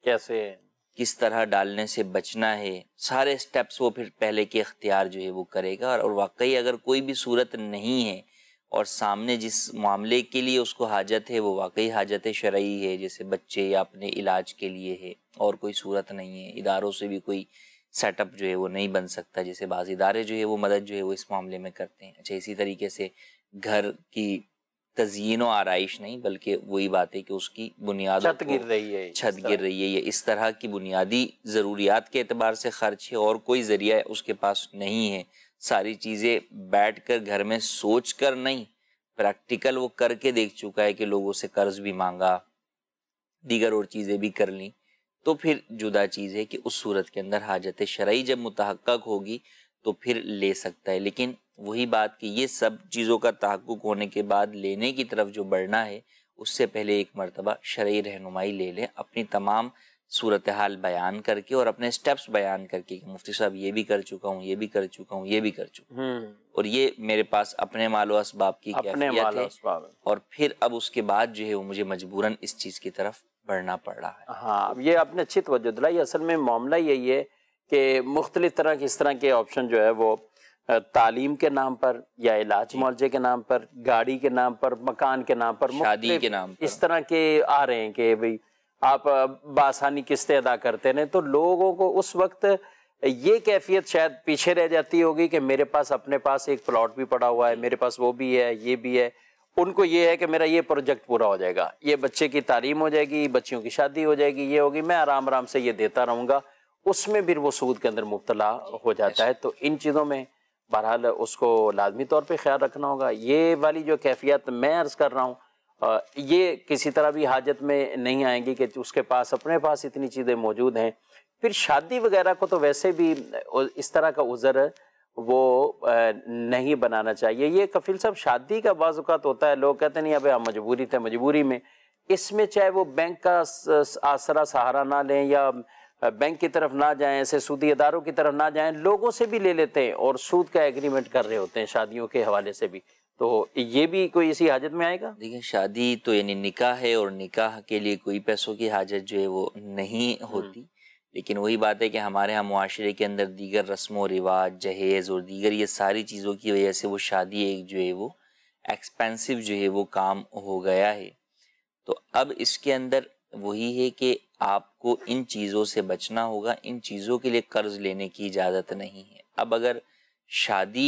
Speaker 2: کیسے
Speaker 3: کس طرح ڈالنے سے بچنا ہے، سارے سٹیپس وہ پھر پہلے کے اختیار جو ہے وہ کرے گا. اور واقعی اگر کوئی بھی صورت نہیں ہے اور سامنے جس معاملے کے لیے اس کو حاجت ہے وہ واقعی حاجت شرعی ہے، جیسے بچے یا اپنے علاج کے لیے ہے، اور کوئی صورت نہیں ہے، اداروں سے بھی کوئی سیٹ اپ جو ہے وہ نہیں بن سکتا، جیسے بعض ادارے جو ہے وہ مدد جو ہے وہ اس معاملے میں کرتے ہیں. اچھا، اسی طریقے سے گھر کی تزئین و آرائش نہیں، بلکہ وہی بات ہے کہ اس کی بنیادوں
Speaker 2: چھت گر رہی ہے،
Speaker 3: چھت گر رہی ہے، یہ اس طرح کی بنیادی ضروریات کے اعتبار سے خرچ ہے اور کوئی ذریعہ اس کے پاس نہیں ہے. ساری چیزیں بیٹھ کر گھر میں سوچ کر نہیں، پریکٹیکل وہ کر کے دیکھ چکا ہے کہ لوگوں سے قرض بھی مانگا، دیگر اور چیزیں بھی کر لیں، تو پھر جدا چیز ہے کہ اس صورت کے اندر حاجت شرعی جب متحقق ہوگی تو پھر لے سکتا ہے. لیکن وہی بات کہ یہ سب چیزوں کا تحقق ہونے کے بعد لینے کی طرف جو بڑھنا ہے، اس سے پہلے ایک مرتبہ شرعی رہنمائی لے لیں، اپنی تمام صورتحال بیان کر کے اور اپنے سٹیپس بیان کر کے کہ مفتی صاحب یہ بھی کر چکا ہوں، یہ بھی کر چکا ہوں، یہ بھی کر چکا ہوں، اور یہ میرے پاس اپنے مال و اسباب کی کیفیت ہے، اور پھر اب اس کے بعد جو ہے وہ مجھے مجبوراً اس چیز کی طرف بڑھنا پڑ رہا ہے.
Speaker 2: ہاں، یہ آپ نے اچھی توجہ دلائی. اصل میں معاملہ یہی ہے کہ مختلف طرح کے اس طرح کے آپشن جو ہے وہ تعلیم کے نام پر یا علاج معالجے کے نام پر، گاڑی کے نام پر، مکان کے نام پر،
Speaker 3: شادی کے نام پر
Speaker 2: اس طرح کے آ رہے ہیں کہ بھئی آپ بآسانی قسطیں ادا کرتے ہیں. تو لوگوں کو اس وقت یہ کیفیت شاید پیچھے رہ جاتی ہوگی کہ میرے پاس اپنے پاس ایک پلاٹ بھی پڑا ہوا ہے، میرے پاس وہ بھی ہے، یہ بھی ہے. ان کو یہ ہے کہ میرا یہ پروجیکٹ پورا ہو جائے گا، یہ بچے کی تعلیم ہو جائے گی، بچیوں کی شادی ہو جائے گی، یہ ہوگی، میں آرام آرام سے یہ دیتا رہوں گا. اس میں پھر وہ سود کے اندر مبتلا ہو جاتا ہے. تو ان چیزوں میں بہرحال اس کو لازمی طور پہ خیال رکھنا ہوگا. یہ والی جو کیفیت میں عرض کر رہا ہوں، یہ کسی طرح بھی حاجت میں نہیں آئیں گی کہ اس کے پاس اپنے پاس اتنی چیزیں موجود ہیں. پھر شادی وغیرہ کو تو ویسے بھی اس طرح کا عذر وہ نہیں بنانا چاہیے. یہ کفیل صاحب شادی کا بعض اوقات ہوتا ہے، لوگ کہتے ہیں نہیں ابھی ہم مجبوری تھے، مجبوری میں اس میں چاہے وہ بینک کا آسرا سہارا نہ لیں یا بینک کی طرف نہ جائیں، ایسے سودی اداروں کی طرف نہ جائیں، لوگوں سے بھی لے لیتے ہیں اور سود کا ایگریمنٹ کر رہے ہوتے ہیں شادیوں کے حوالے سے بھی. تو یہ بھی کوئی اسی حاجت میں آئے گا؟
Speaker 3: دیکھیں، شادی تو یعنی نکاح ہے اور نکاح کے لیے کوئی پیسوں کی حاجت جو ہے وہ نہیں ہوتی. لیکن وہی بات ہے کہ ہمارے ہاں معاشرے کے اندر دیگر رسم و رواج، جہیز اور دیگر یہ ساری چیزوں کی وجہ سے وہ شادی ایک جو ہے وہ ایکسپینسو جو ہے وہ کام ہو گیا ہے. تو اب اس کے اندر وہی ہے کہ آپ کو ان چیزوں سے بچنا ہوگا، ان چیزوں کے لیے قرض لینے کی اجازت نہیں ہے. اب اگر شادی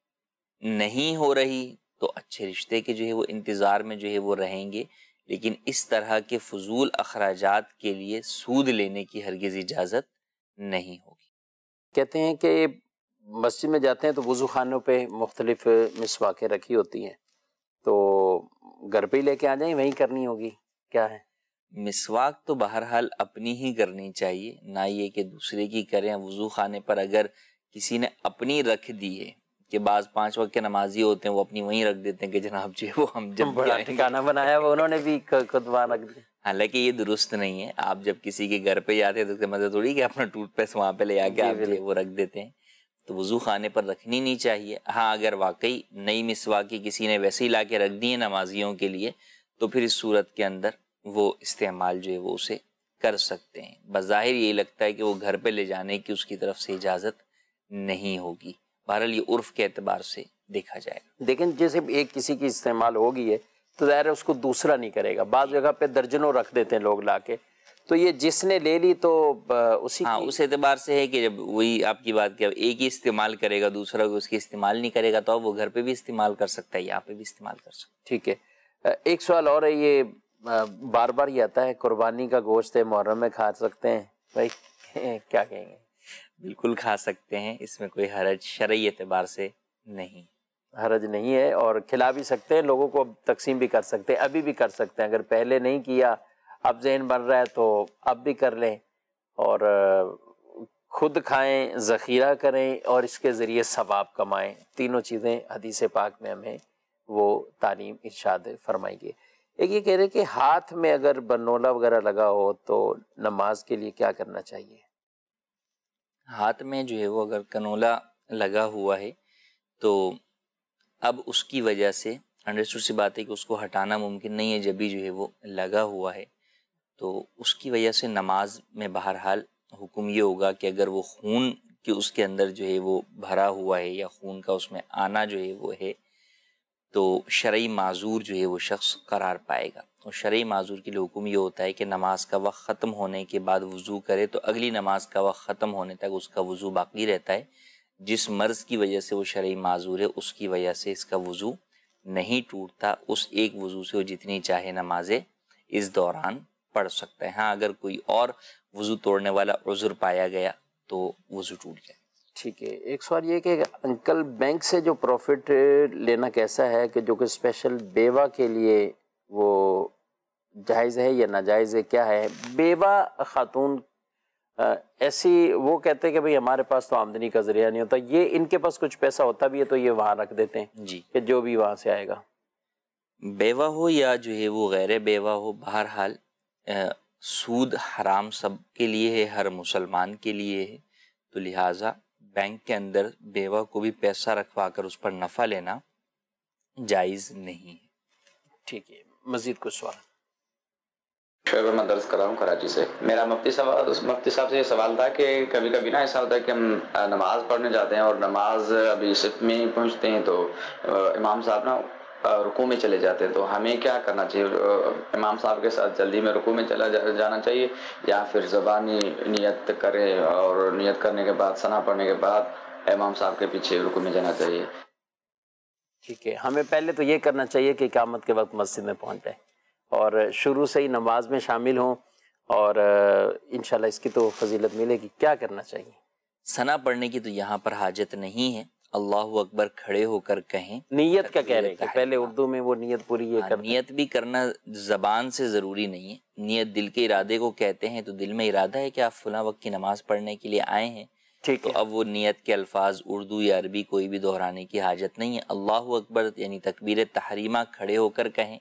Speaker 3: نہیں ہو رہی تو اچھے رشتے کے جو ہے وہ انتظار میں جو ہے وہ رہیں گے، لیکن اس طرح کے فضول اخراجات کے لیے سود لینے کی ہرگز اجازت نہیں ہوگی.
Speaker 2: کہتے ہیں کہ مسجد میں جاتے ہیں تو وضو خانوں پہ مختلف مسواکیں رکھی ہوتی ہیں، تو گھر پہ ہی لے کے آ جائیں، وہیں کرنی ہوگی، کیا ہے؟
Speaker 3: مسواک تو بہرحال اپنی ہی کرنی چاہیے، نہ یہ کہ دوسرے کی کریں. وضو خانے پر اگر کسی نے اپنی رکھ دی ہے، کہ بعض پانچ وقت کے نمازی ہوتے ہیں وہ اپنی وہیں رکھ دیتے ہیں کہ جناب جی وہ ہم جب
Speaker 2: بڑا ٹھکانہ بنایا وہ انہوں نے بھی خود وہاں رکھ دیا.
Speaker 3: حالانکہ یہ درست نہیں ہے. آپ جب کسی کے گھر پہ جاتے ہیں تو اس کا مطلب تھوڑی کہ اپنا ٹوتھ پیسٹ وہاں پہ لے آ کے آپ جو وہ رکھ دیتے ہیں. تو وضو خانے پر رکھنی نہیں چاہیے. ہاں اگر واقعی نئی مسواکی کسی نے ویسے ہی لا کے رکھ دی ہے نمازیوں کے لیے، تو پھر اس صورت کے اندر وہ استعمال جو ہے وہ اسے کر سکتے ہیں. بظاہر یہی لگتا ہے کہ وہ گھر پہ لے جانے کی اس کی طرف سے اجازت نہیں ہوگی. بہرحال یہ عرف کے اعتبار سے دیکھا جائے گا.
Speaker 2: لیکن جیسے ایک کسی کی استعمال ہوگی ہے تو ظاہر ہے اس کو دوسرا نہیں کرے گا. بعض جگہ پہ درجنوں رکھ دیتے ہیں لوگ لا کے، تو یہ جس نے لے لی تو اسی
Speaker 3: ہاں اس اعتبار سے ہے کہ جب وہی آپ کی بات کہ ایک ہی استعمال کرے گا دوسرا اس کی استعمال نہیں کرے گا، تو اب وہ گھر پہ بھی استعمال کر سکتا ہے، یہاں پہ بھی استعمال کر سکتا ہے.
Speaker 2: ٹھیک ہے. ایک سوال اور ہے، یہ بار بار یہ آتا ہے قربانی کا گوشت ہے محرم میں کھا سکتے ہیں؟ بھائی کیا کہیں گے؟
Speaker 3: بالکل کھا سکتے ہیں، اس میں کوئی حرج شرعی اعتبار سے نہیں.
Speaker 2: حرج نہیں ہے، اور کھلا بھی سکتے ہیں لوگوں کو، تقسیم بھی کر سکتے ہیں، ابھی بھی کر سکتے ہیں. اگر پہلے نہیں کیا اب ذہن بن رہا ہے تو اب بھی کر لیں، اور خود کھائیں، ذخیرہ کریں، اور اس کے ذریعے ثواب کمائیں. تینوں چیزیں حدیث پاک میں ہمیں وہ تعلیم ارشاد فرمائی گئی. ایک یہ کہہ رہے کہ ہاتھ میں اگر برنولا وغیرہ لگا ہو تو نماز کے لیے کیا کرنا چاہیے؟
Speaker 3: ہاتھ میں جو ہے وہ اگر کنولا لگا ہوا ہے تو اب اس کی وجہ سے انڈرسٹوڈ سی بات ہے کہ اس کو ہٹانا ممکن نہیں ہے جب بھی جو ہے وہ لگا ہوا ہے. تو اس کی وجہ سے نماز میں بہرحال حکم یہ ہوگا کہ اگر وہ خون کہ اس کے اندر جو ہے وہ بھرا ہوا ہے یا خون کا اس میں آنا جو ہے وہ ہے تو شرعی معذور جو ہے وہ شخص قرار پائے گا. اور شرعی معذور کے لیے حکم یہ ہوتا ہے کہ نماز کا وقت ختم ہونے کے بعد وضو کرے تو اگلی نماز کا وقت ختم ہونے تک اس کا وضو باقی رہتا ہے. جس مرض کی وجہ سے وہ شرعی معذور ہے اس کی وجہ سے اس کا وضو نہیں ٹوٹتا. اس ایک وضو سے وہ جتنی چاہے نمازیں اس دوران پڑھ سکتا ہے. ہاں اگر کوئی اور وضو توڑنے والا عذر پایا گیا تو وضو ٹوٹ جائے.
Speaker 2: ٹھیک ہے. ایک سوال یہ کہ انکل بینک سے جو پروفٹ لینا کیسا ہے کہ جو کہ اسپیشل بیوہ کے لیے وہ جائز ہے یا ناجائز ہے, کیا ہے؟ بیوہ خاتون ایسی وہ کہتے ہیں کہ بھئی ہمارے پاس تو آمدنی کا ذریعہ نہیں ہوتا, یہ ان کے پاس کچھ پیسہ ہوتا بھی ہے تو یہ وہاں رکھ دیتے ہیں
Speaker 3: جی
Speaker 2: کہ جو بھی وہاں سے آئے گا.
Speaker 3: بیوہ ہو یا جو ہے وہ غیر بیوہ ہو, بہرحال سود حرام سب کے لیے ہے, ہر مسلمان کے لیے ہے. تو لہٰذا بینک کے اندر بیوہ کو بھی پیسہ رکھوا کر اس پر نفع لینا جائز نہیں ہے.
Speaker 2: ٹھیک ہے. مزید کچھ سوال؟
Speaker 8: شعبہ میں درس کر رہا ہوں کراچی سے. میرا مفتی صاحب مفتی صاحب سے یہ سوال تھا کہ کبھی کبھی نا ایسا ہوتا ہے کہ ہم نماز پڑھنے جاتے ہیں اور نماز ابھی صف میں ہی پہنچتے ہیں تو امام صاحب نا رکوع میں چلے جاتے ہیں, تو ہمیں کیا کرنا چاہیے؟ امام صاحب کے ساتھ جلدی میں رکوع میں چلا جانا چاہیے یا پھر زبانی نیت کرے اور نیت کرنے کے بعد ثنا پڑھنے کے بعد امام صاحب کے پیچھے رکوع میں جانا چاہیے؟
Speaker 2: ٹھیک ہے. ہمیں پہلے تو یہ کرنا چاہیے کہ اقامت کے وقت مسجد میں پہنچ جائیں اور شروع سے ہی نماز میں شامل ہوں اور انشاءاللہ اس کی تو فضیلت ملے گی. کیا کرنا چاہیے؟
Speaker 3: ثنا پڑھنے کی تو یہاں پر حاجت نہیں ہے, اللہ اکبر کھڑے ہو کر کہیں.
Speaker 2: نیت کا کہہ رہے ہیں کہ پہلے اردو میں وہ نیت پوری یہ کرتے ہیں.
Speaker 3: نیت بھی کرنا زبان سے ضروری نہیں ہے, نیت دل کے ارادے کو کہتے ہیں. تو دل میں ارادہ ہے کہ آپ فلاں وقت کی نماز پڑھنے کے لیے آئے ہیں, تو اب وہ نیت کے الفاظ اردو یا عربی کوئی بھی دہرانے کی حاجت نہیں ہے. اللہ اکبر یعنی تکبیر تحریمہ کھڑے ہو کر کہیں.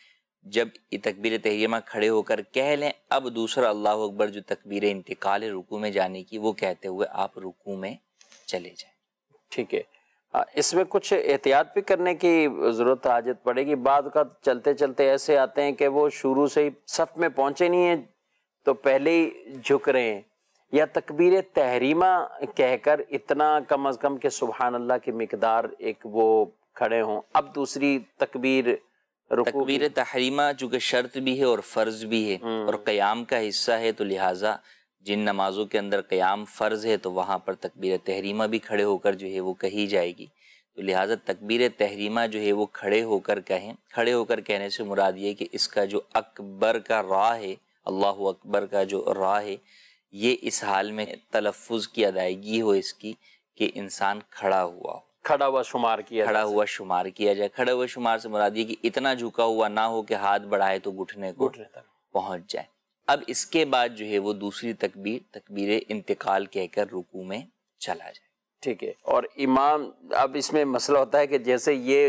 Speaker 3: جب یہ تکبیر تحریمہ کھڑے ہو کر کہہ لیں, اب دوسرا اللہ اکبر جو تکبیر انتقال رکوع میں جانے کی وہ کہتے ہوئے آپ رکوع میں چلے جائیں.
Speaker 2: ٹھیک ہے. اس میں کچھ احتیاط بھی کرنے کی ضرورت حاجت پڑے گی. بعد کا چلتے چلتے ایسے آتے ہیں کہ وہ شروع سے ہی صف میں پہنچے نہیں ہیں تو پہلے ہی جھک رہے ہیں, یا تکبیر تحریمہ کہہ کر اتنا کم از کم کہ سبحان اللہ کی مقدار ایک وہ کھڑے ہوں, اب دوسری تکبیر رکوع.
Speaker 3: تکبیر تحریمہ چونکہ شرط بھی ہے اور فرض بھی ہے اور قیام کا حصہ ہے, تو لہٰذا جن نمازوں کے اندر قیام فرض ہے تو وہاں پر تکبیر تحریمہ بھی کھڑے ہو کر جو ہے وہ کہی جائے گی. تو لہٰذا تکبیر تحریمہ جو ہے وہ کھڑے ہو کر کہیں. کھڑے ہو کر کہنے سے مراد یہ کہ اس کا جو اکبر کا راہ ہے, اللہ اکبر کا جو راہ ہے, یہ اس حال میں تلفظ کی ادائیگی ہو اس کی کہ انسان کھڑا ہوا ہو,
Speaker 2: کھڑا ہوا شمار کیا
Speaker 3: کھڑا ہوا شمار کیا جائے. کھڑے ہوئے شمار سے مراد یہ کہ اتنا جھکا ہوا نہ ہو کہ ہاتھ بڑھائے تو گھٹنے کو پہنچ جائے. اب اس کے بعد جو ہے وہ دوسری تکبیر تکبیر انتقال کہہ کر رکوع میں چلا جائے.
Speaker 2: ٹھیک ہے. اور امام, اب اس میں مسئلہ ہوتا ہے کہ جیسے یہ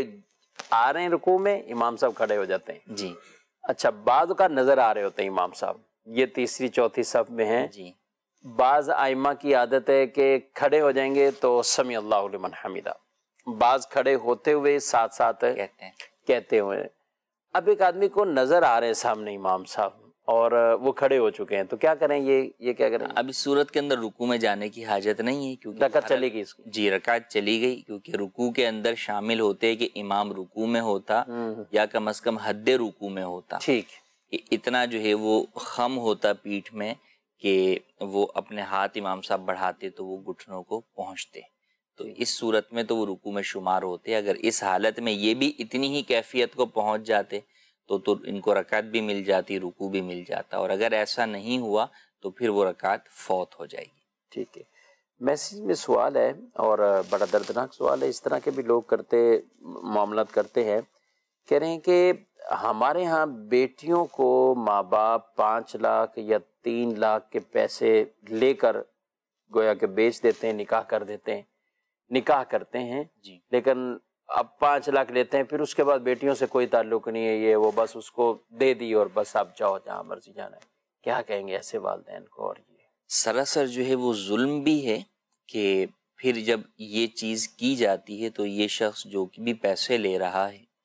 Speaker 2: آ رہے ہیں رکوع میں, امام صاحب کھڑے ہو جاتے ہیں.
Speaker 3: جی
Speaker 2: اچھا, بعض کا نظر آ رہے ہوتے ہیں امام صاحب, یہ تیسری چوتھی صف میں ہیں.
Speaker 3: جی
Speaker 2: بعض ائمہ کی عادت ہے کہ کھڑے ہو جائیں گے تو سمیع اللہ لمن حمیدہ, بعض کھڑے ہوتے ہوئے ساتھ ساتھ
Speaker 3: کہتے ہیں
Speaker 2: کہتے ہوئے. اب ایک آدمی کو نظر آ رہے ہیں سامنے امام صاحب اور وہ کھڑے ہو چکے ہیں, تو کیا کریں؟ یہ یہ کیا کریں؟
Speaker 3: اب اس صورت کے اندر رکوع میں جانے کی حاجت نہیں ہے کیونکہ
Speaker 2: رکعت چلے گی اس کی.
Speaker 3: جی رکعت چلی گئی, کیونکہ رکوع کے اندر شامل ہوتے کہ امام رکوع میں ہوتا یا کم از کم حد رکوع میں ہوتا.
Speaker 2: ٹھیک.
Speaker 3: کہ اتنا جو ہے وہ خم ہوتا پیٹھ میں کہ وہ اپنے ہاتھ امام صاحب بڑھاتے تو وہ گھٹنوں کو پہنچتے, تو اس صورت میں تو وہ رکوع میں شمار ہوتے. اگر اس حالت میں یہ بھی اتنی ہی کیفیت کو پہنچ جاتے تو تو ان کو رکعت بھی مل جاتی, رکوع بھی مل جاتا, اور اگر ایسا نہیں ہوا تو پھر وہ رکعت فوت ہو جائے گی.
Speaker 2: ٹھیک ہے. میسیج میں سوال ہے اور بڑا دردناک سوال ہے, اس طرح کے بھی لوگ کرتے معاملات کرتے ہیں. کہہ رہے ہیں کہ ہمارے ہاں بیٹیوں کو ماں باپ پانچ لاکھ یا تین لاکھ کے پیسے لے کر گویا کہ بیچ دیتے ہیں, نکاح کر دیتے ہیں, نکاح کرتے ہیں
Speaker 3: جی.
Speaker 2: لیکن اب پانچ لاکھ لیتے ہیں, پھر اس کے بعد بیٹیوں سے کوئی تعلق نہیں ہے, یہ وہ بس اس کو دے دی اور بس آپ جاؤ جہاں مرضی جانا ہے. کیا کہیں گے ایسے والدین کو؟ اور یہ
Speaker 3: سراسر جو ہے وہ ظلم بھی ہے کہ پھر جب یہ چیز کی جاتی ہے تو یہ شخص جو بھی پیسے لے رہا ہے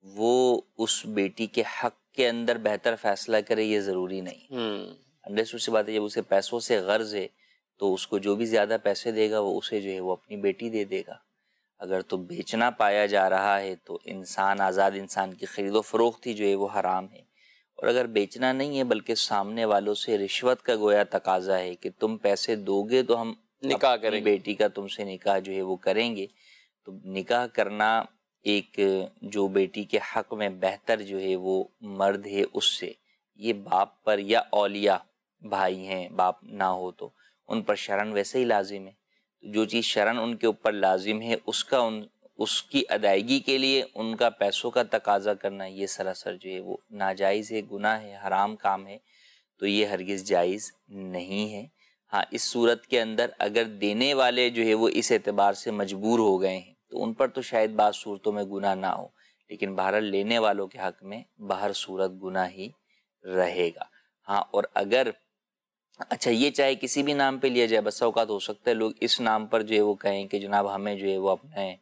Speaker 3: وہ اس بیٹی کے حق کے اندر بہتر فیصلہ کرے یہ ضروری نہیں. انڈرسٹوڈ سی بات ہے. جب اسے پیسوں سے غرض ہے تو اس کو جو بھی زیادہ پیسے دے گا وہ اسے جو ہے وہ اپنی بیٹی دے دے گا. اگر تو بیچنا پایا جا رہا ہے تو انسان آزاد انسان کی خرید و فروخت ہی جو ہے وہ حرام ہے. اور اگر بیچنا نہیں ہے بلکہ سامنے والوں سے رشوت کا گویا تقاضا ہے کہ تم پیسے دو گے تو ہم نکاح کریں گے، بیٹی کا تم سے نکاح جو ہے وہ کریں گے، تو نکاح کرنا ایک جو بیٹی کے حق میں بہتر جو ہے وہ مرد ہے اس سے، یہ باپ پر یا اولیاء بھائی ہیں باپ نہ ہو تو ان پر شرعاً ویسے ہی لازم ہے. جو چیز شرعاً ان کے اوپر لازم ہے اس کا ان اس کی ادائیگی کے لیے ان کا پیسوں کا تقاضا کرنا یہ سراسر جو ہے وہ ناجائز ہے، گناہ ہے، حرام کام ہے. تو یہ ہرگز جائز نہیں ہے. ہاں اس صورت کے اندر اگر دینے والے جو ہے وہ اس اعتبار سے مجبور ہو گئے ہیں تو ان پر تو شاید بعض صورتوں میں گناہ نہ ہو، لیکن بہرحال لینے والوں کے حق میں بہر صورت گناہ ہی رہے گا. ہاں اور اگر اچھا یہ چاہے کسی بھی نام پہ لیا جائے، بس اوقات ہو سکتا ہے لوگ اس نام پر جو ہے وہ کہیں کہ جناب ہمیں جو ہے وہ اپنے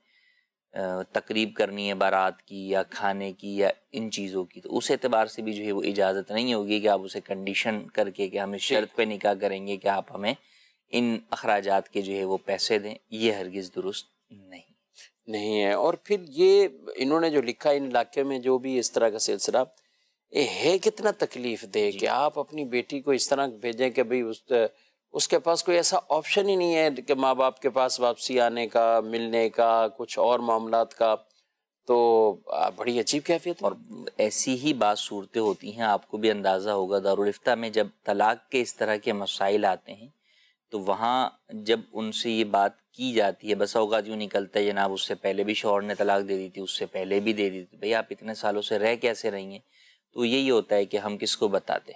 Speaker 3: تقریب کرنی ہے بارات کی یا کھانے کی یا ان چیزوں کی، تو اس اعتبار سے بھی جو ہے وہ اجازت نہیں ہوگی کہ آپ اسے کنڈیشن کر کے کہ ہم اس شرط پہ نکاح کریں گے کہ آپ ہمیں ان اخراجات کے جو ہے وہ پیسے دیں. یہ ہرگز درست نہیں
Speaker 2: نہیں ہے. اور پھر یہ انہوں نے جو لکھا ان علاقے میں جو بھی اس طرح کا سلسلہ یہ ہے کتنا تکلیف دے کہ آپ اپنی بیٹی کو اس طرح بھیجیں کہ بھئی اس اس کے پاس کوئی ایسا آپشن ہی نہیں ہے کہ ماں باپ کے پاس واپسی آنے کا، ملنے کا، کچھ اور معاملات کا. تو بڑی عجیب کیفیت ہے.
Speaker 3: اور ایسی ہی بعض صورتیں ہوتی ہیں، آپ کو بھی اندازہ ہوگا دارالفتہ میں جب طلاق کے اس طرح کے مسائل آتے ہیں تو وہاں جب ان سے یہ بات کی جاتی ہے، بس اوقات یوں نکلتا ہے جناب اس سے پہلے بھی شوہر نے طلاق دے دی تھی، اس سے پہلے بھی دے دی تھی، بھئی آپ اتنے سالوں سے رہ کیسے رہی ہیں؟ تو یہی ہوتا ہے کہ ہم کس کو بتاتے،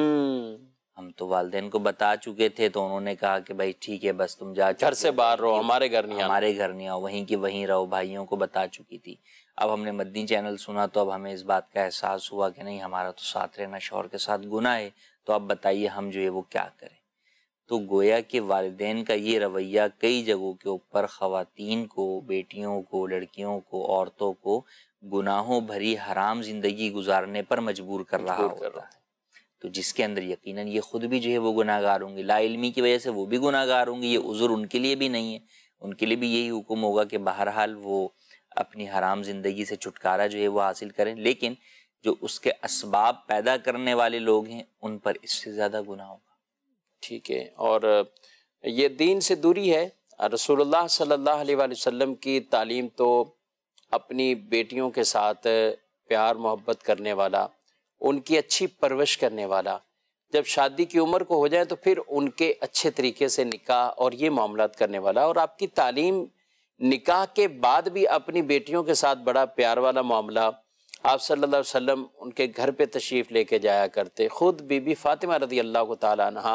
Speaker 3: ہم تو والدین کو بتا چکے تھے تو انہوں نے کہا کہ بھائی ٹھیک ہے بس تم جا
Speaker 2: گھر سے باہر رہو، ہمارے گھر نہیں
Speaker 3: ہمارے گھر نہیں آؤ، وہیں کی وہیں رہو. بھائیوں کو بتا چکی تھی. اب ہم نے مدنی چینل سنا تو اب ہمیں اس بات کا احساس ہوا کہ نہیں ہمارا تو ساتھ رہنا شوہر کے ساتھ گناہ ہے، تو اب بتائیے ہم جو ہے وہ کیا کریں. تو گویا کہ والدین کا یہ رویہ کئی جگہوں کے اوپر خواتین کو، بیٹیوں کو، لڑکیوں کو، عورتوں کو گناہوں بھری حرام زندگی گزارنے پر مجبور کر رہا ہوتا ہے. تو جس کے اندر یقیناً یہ خود بھی جو ہے وہ گناہ گار ہوں گے، لا علمی کی وجہ سے وہ بھی گناہ گار ہوں گے. یہ عذر ان کے لیے بھی نہیں ہے، ان کے لیے بھی یہی حکم ہوگا کہ بہرحال وہ اپنی حرام زندگی سے چھٹکارا جو ہے وہ حاصل کریں، لیکن جو اس کے اسباب پیدا کرنے والے لوگ ہیں ان پر اس سے زیادہ گناہ ہوگا.
Speaker 2: ٹھیک ہے. اور یہ دین سے دوری ہے. رسول اللہ صلی اللہ علیہ وآلہ وسلم کی تعلیم تو اپنی بیٹیوں کے ساتھ پیار محبت کرنے والا، ان کی اچھی پرورش کرنے والا، جب شادی کی عمر کو ہو جائے تو پھر ان کے اچھے طریقے سے نکاح اور یہ معاملات کرنے والا. اور آپ کی تعلیم نکاح کے بعد بھی اپنی بیٹیوں کے ساتھ بڑا پیار والا معاملہ. آپ صلی اللہ علیہ وسلم ان کے گھر پہ تشریف لے کے جایا کرتے. خود بی بی فاطمہ رضی اللہ تعالیٰ عنہا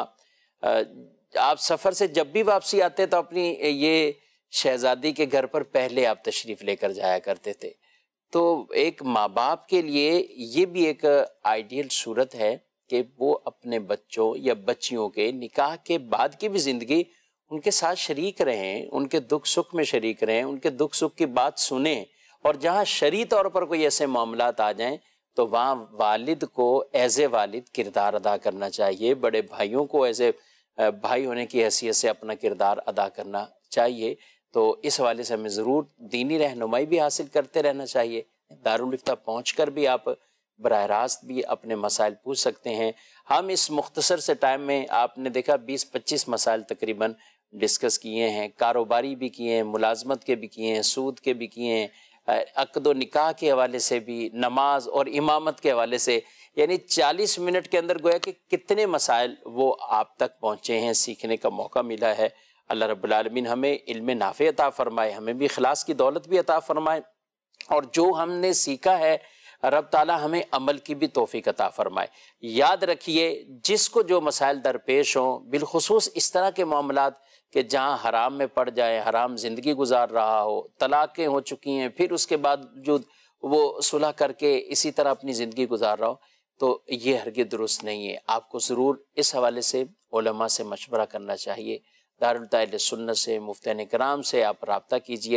Speaker 2: آپ سفر سے جب بھی واپسی آتے تو اپنی یہ شہزادی کے گھر پر پہلے آپ تشریف لے کر جایا کرتے تھے. تو ایک ماں باپ کے لیے یہ بھی ایک آئیڈیل صورت ہے کہ وہ اپنے بچوں یا بچیوں کے نکاح کے بعد کی بھی زندگی ان کے ساتھ شریک رہیں، ان کے دکھ سکھ میں شریک رہیں، ان کے دکھ سکھ کی بات سنیں. اور جہاں شرعی طور پر کوئی ایسے معاملات آ جائیں تو وہاں والد کو ایز اے والد کردار ادا کرنا چاہیے، بڑے بھائیوں کو ایز اے بھائی ہونے کی حیثیت سے اپنا کردار ادا کرنا چاہیے. تو اس حوالے سے ہمیں ضرور دینی رہنمائی بھی حاصل کرتے رہنا چاہیے. دارالفتہ پہنچ کر بھی آپ براہ راست بھی اپنے مسائل پوچھ سکتے ہیں. ہم اس مختصر سے ٹائم میں آپ نے دیکھا بیس پچیس مسائل تقریباً ڈسکس کیے ہیں، کاروباری بھی کیے ہیں، ملازمت کے بھی کیے ہیں، سود کے بھی کیے ہیں، عقد و نکاح کے حوالے سے بھی، نماز اور امامت کے حوالے سے. یعنی چالیس منٹ کے اندر گویا کہ کتنے مسائل وہ آپ تک پہنچے ہیں، سیکھنے کا موقع ملا ہے. اللہ رب العالمین ہمیں علم نافع عطا فرمائے، ہمیں بھی اخلاص کی دولت بھی عطا فرمائے، اور جو ہم نے سیکھا ہے رب تعالی ہمیں عمل کی بھی توفیق عطا فرمائے. یاد رکھیے جس کو جو مسائل درپیش ہوں، بالخصوص اس طرح کے معاملات کہ جہاں حرام میں پڑ جائے، حرام زندگی گزار رہا ہو، طلاقیں ہو چکی ہیں، پھر اس کے بعد جو وہ صلح کر کے اسی طرح اپنی زندگی گزار رہا ہو، تو یہ ہرگز درست نہیں ہے. آپ کو ضرور اس حوالے سے علماء سے مشورہ کرنا چاہیے. دارالفتہ اہل سنت سے، مفتیان کرام سے آپ رابطہ کیجئے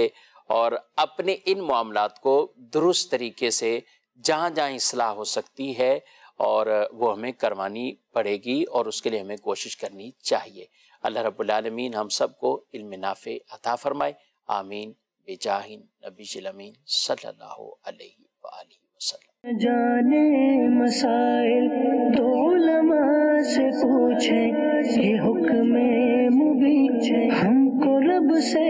Speaker 2: اور اپنے ان معاملات کو درست طریقے سے جہاں جہاں اصلاح ہو سکتی ہے اور وہ ہمیں کروانی پڑے گی اور اس کے لیے ہمیں کوشش کرنی چاہیے۔ اللہ رب العالمین ہم سب کو علم نافع عطا فرمائے، آمین بجاہ نبی الامین صلی اللہ علیہ وآلہ وسلم۔
Speaker 1: جانے مسائل تو علماء سے پوچھیں، یہ حکم مبین ہم کو رب سے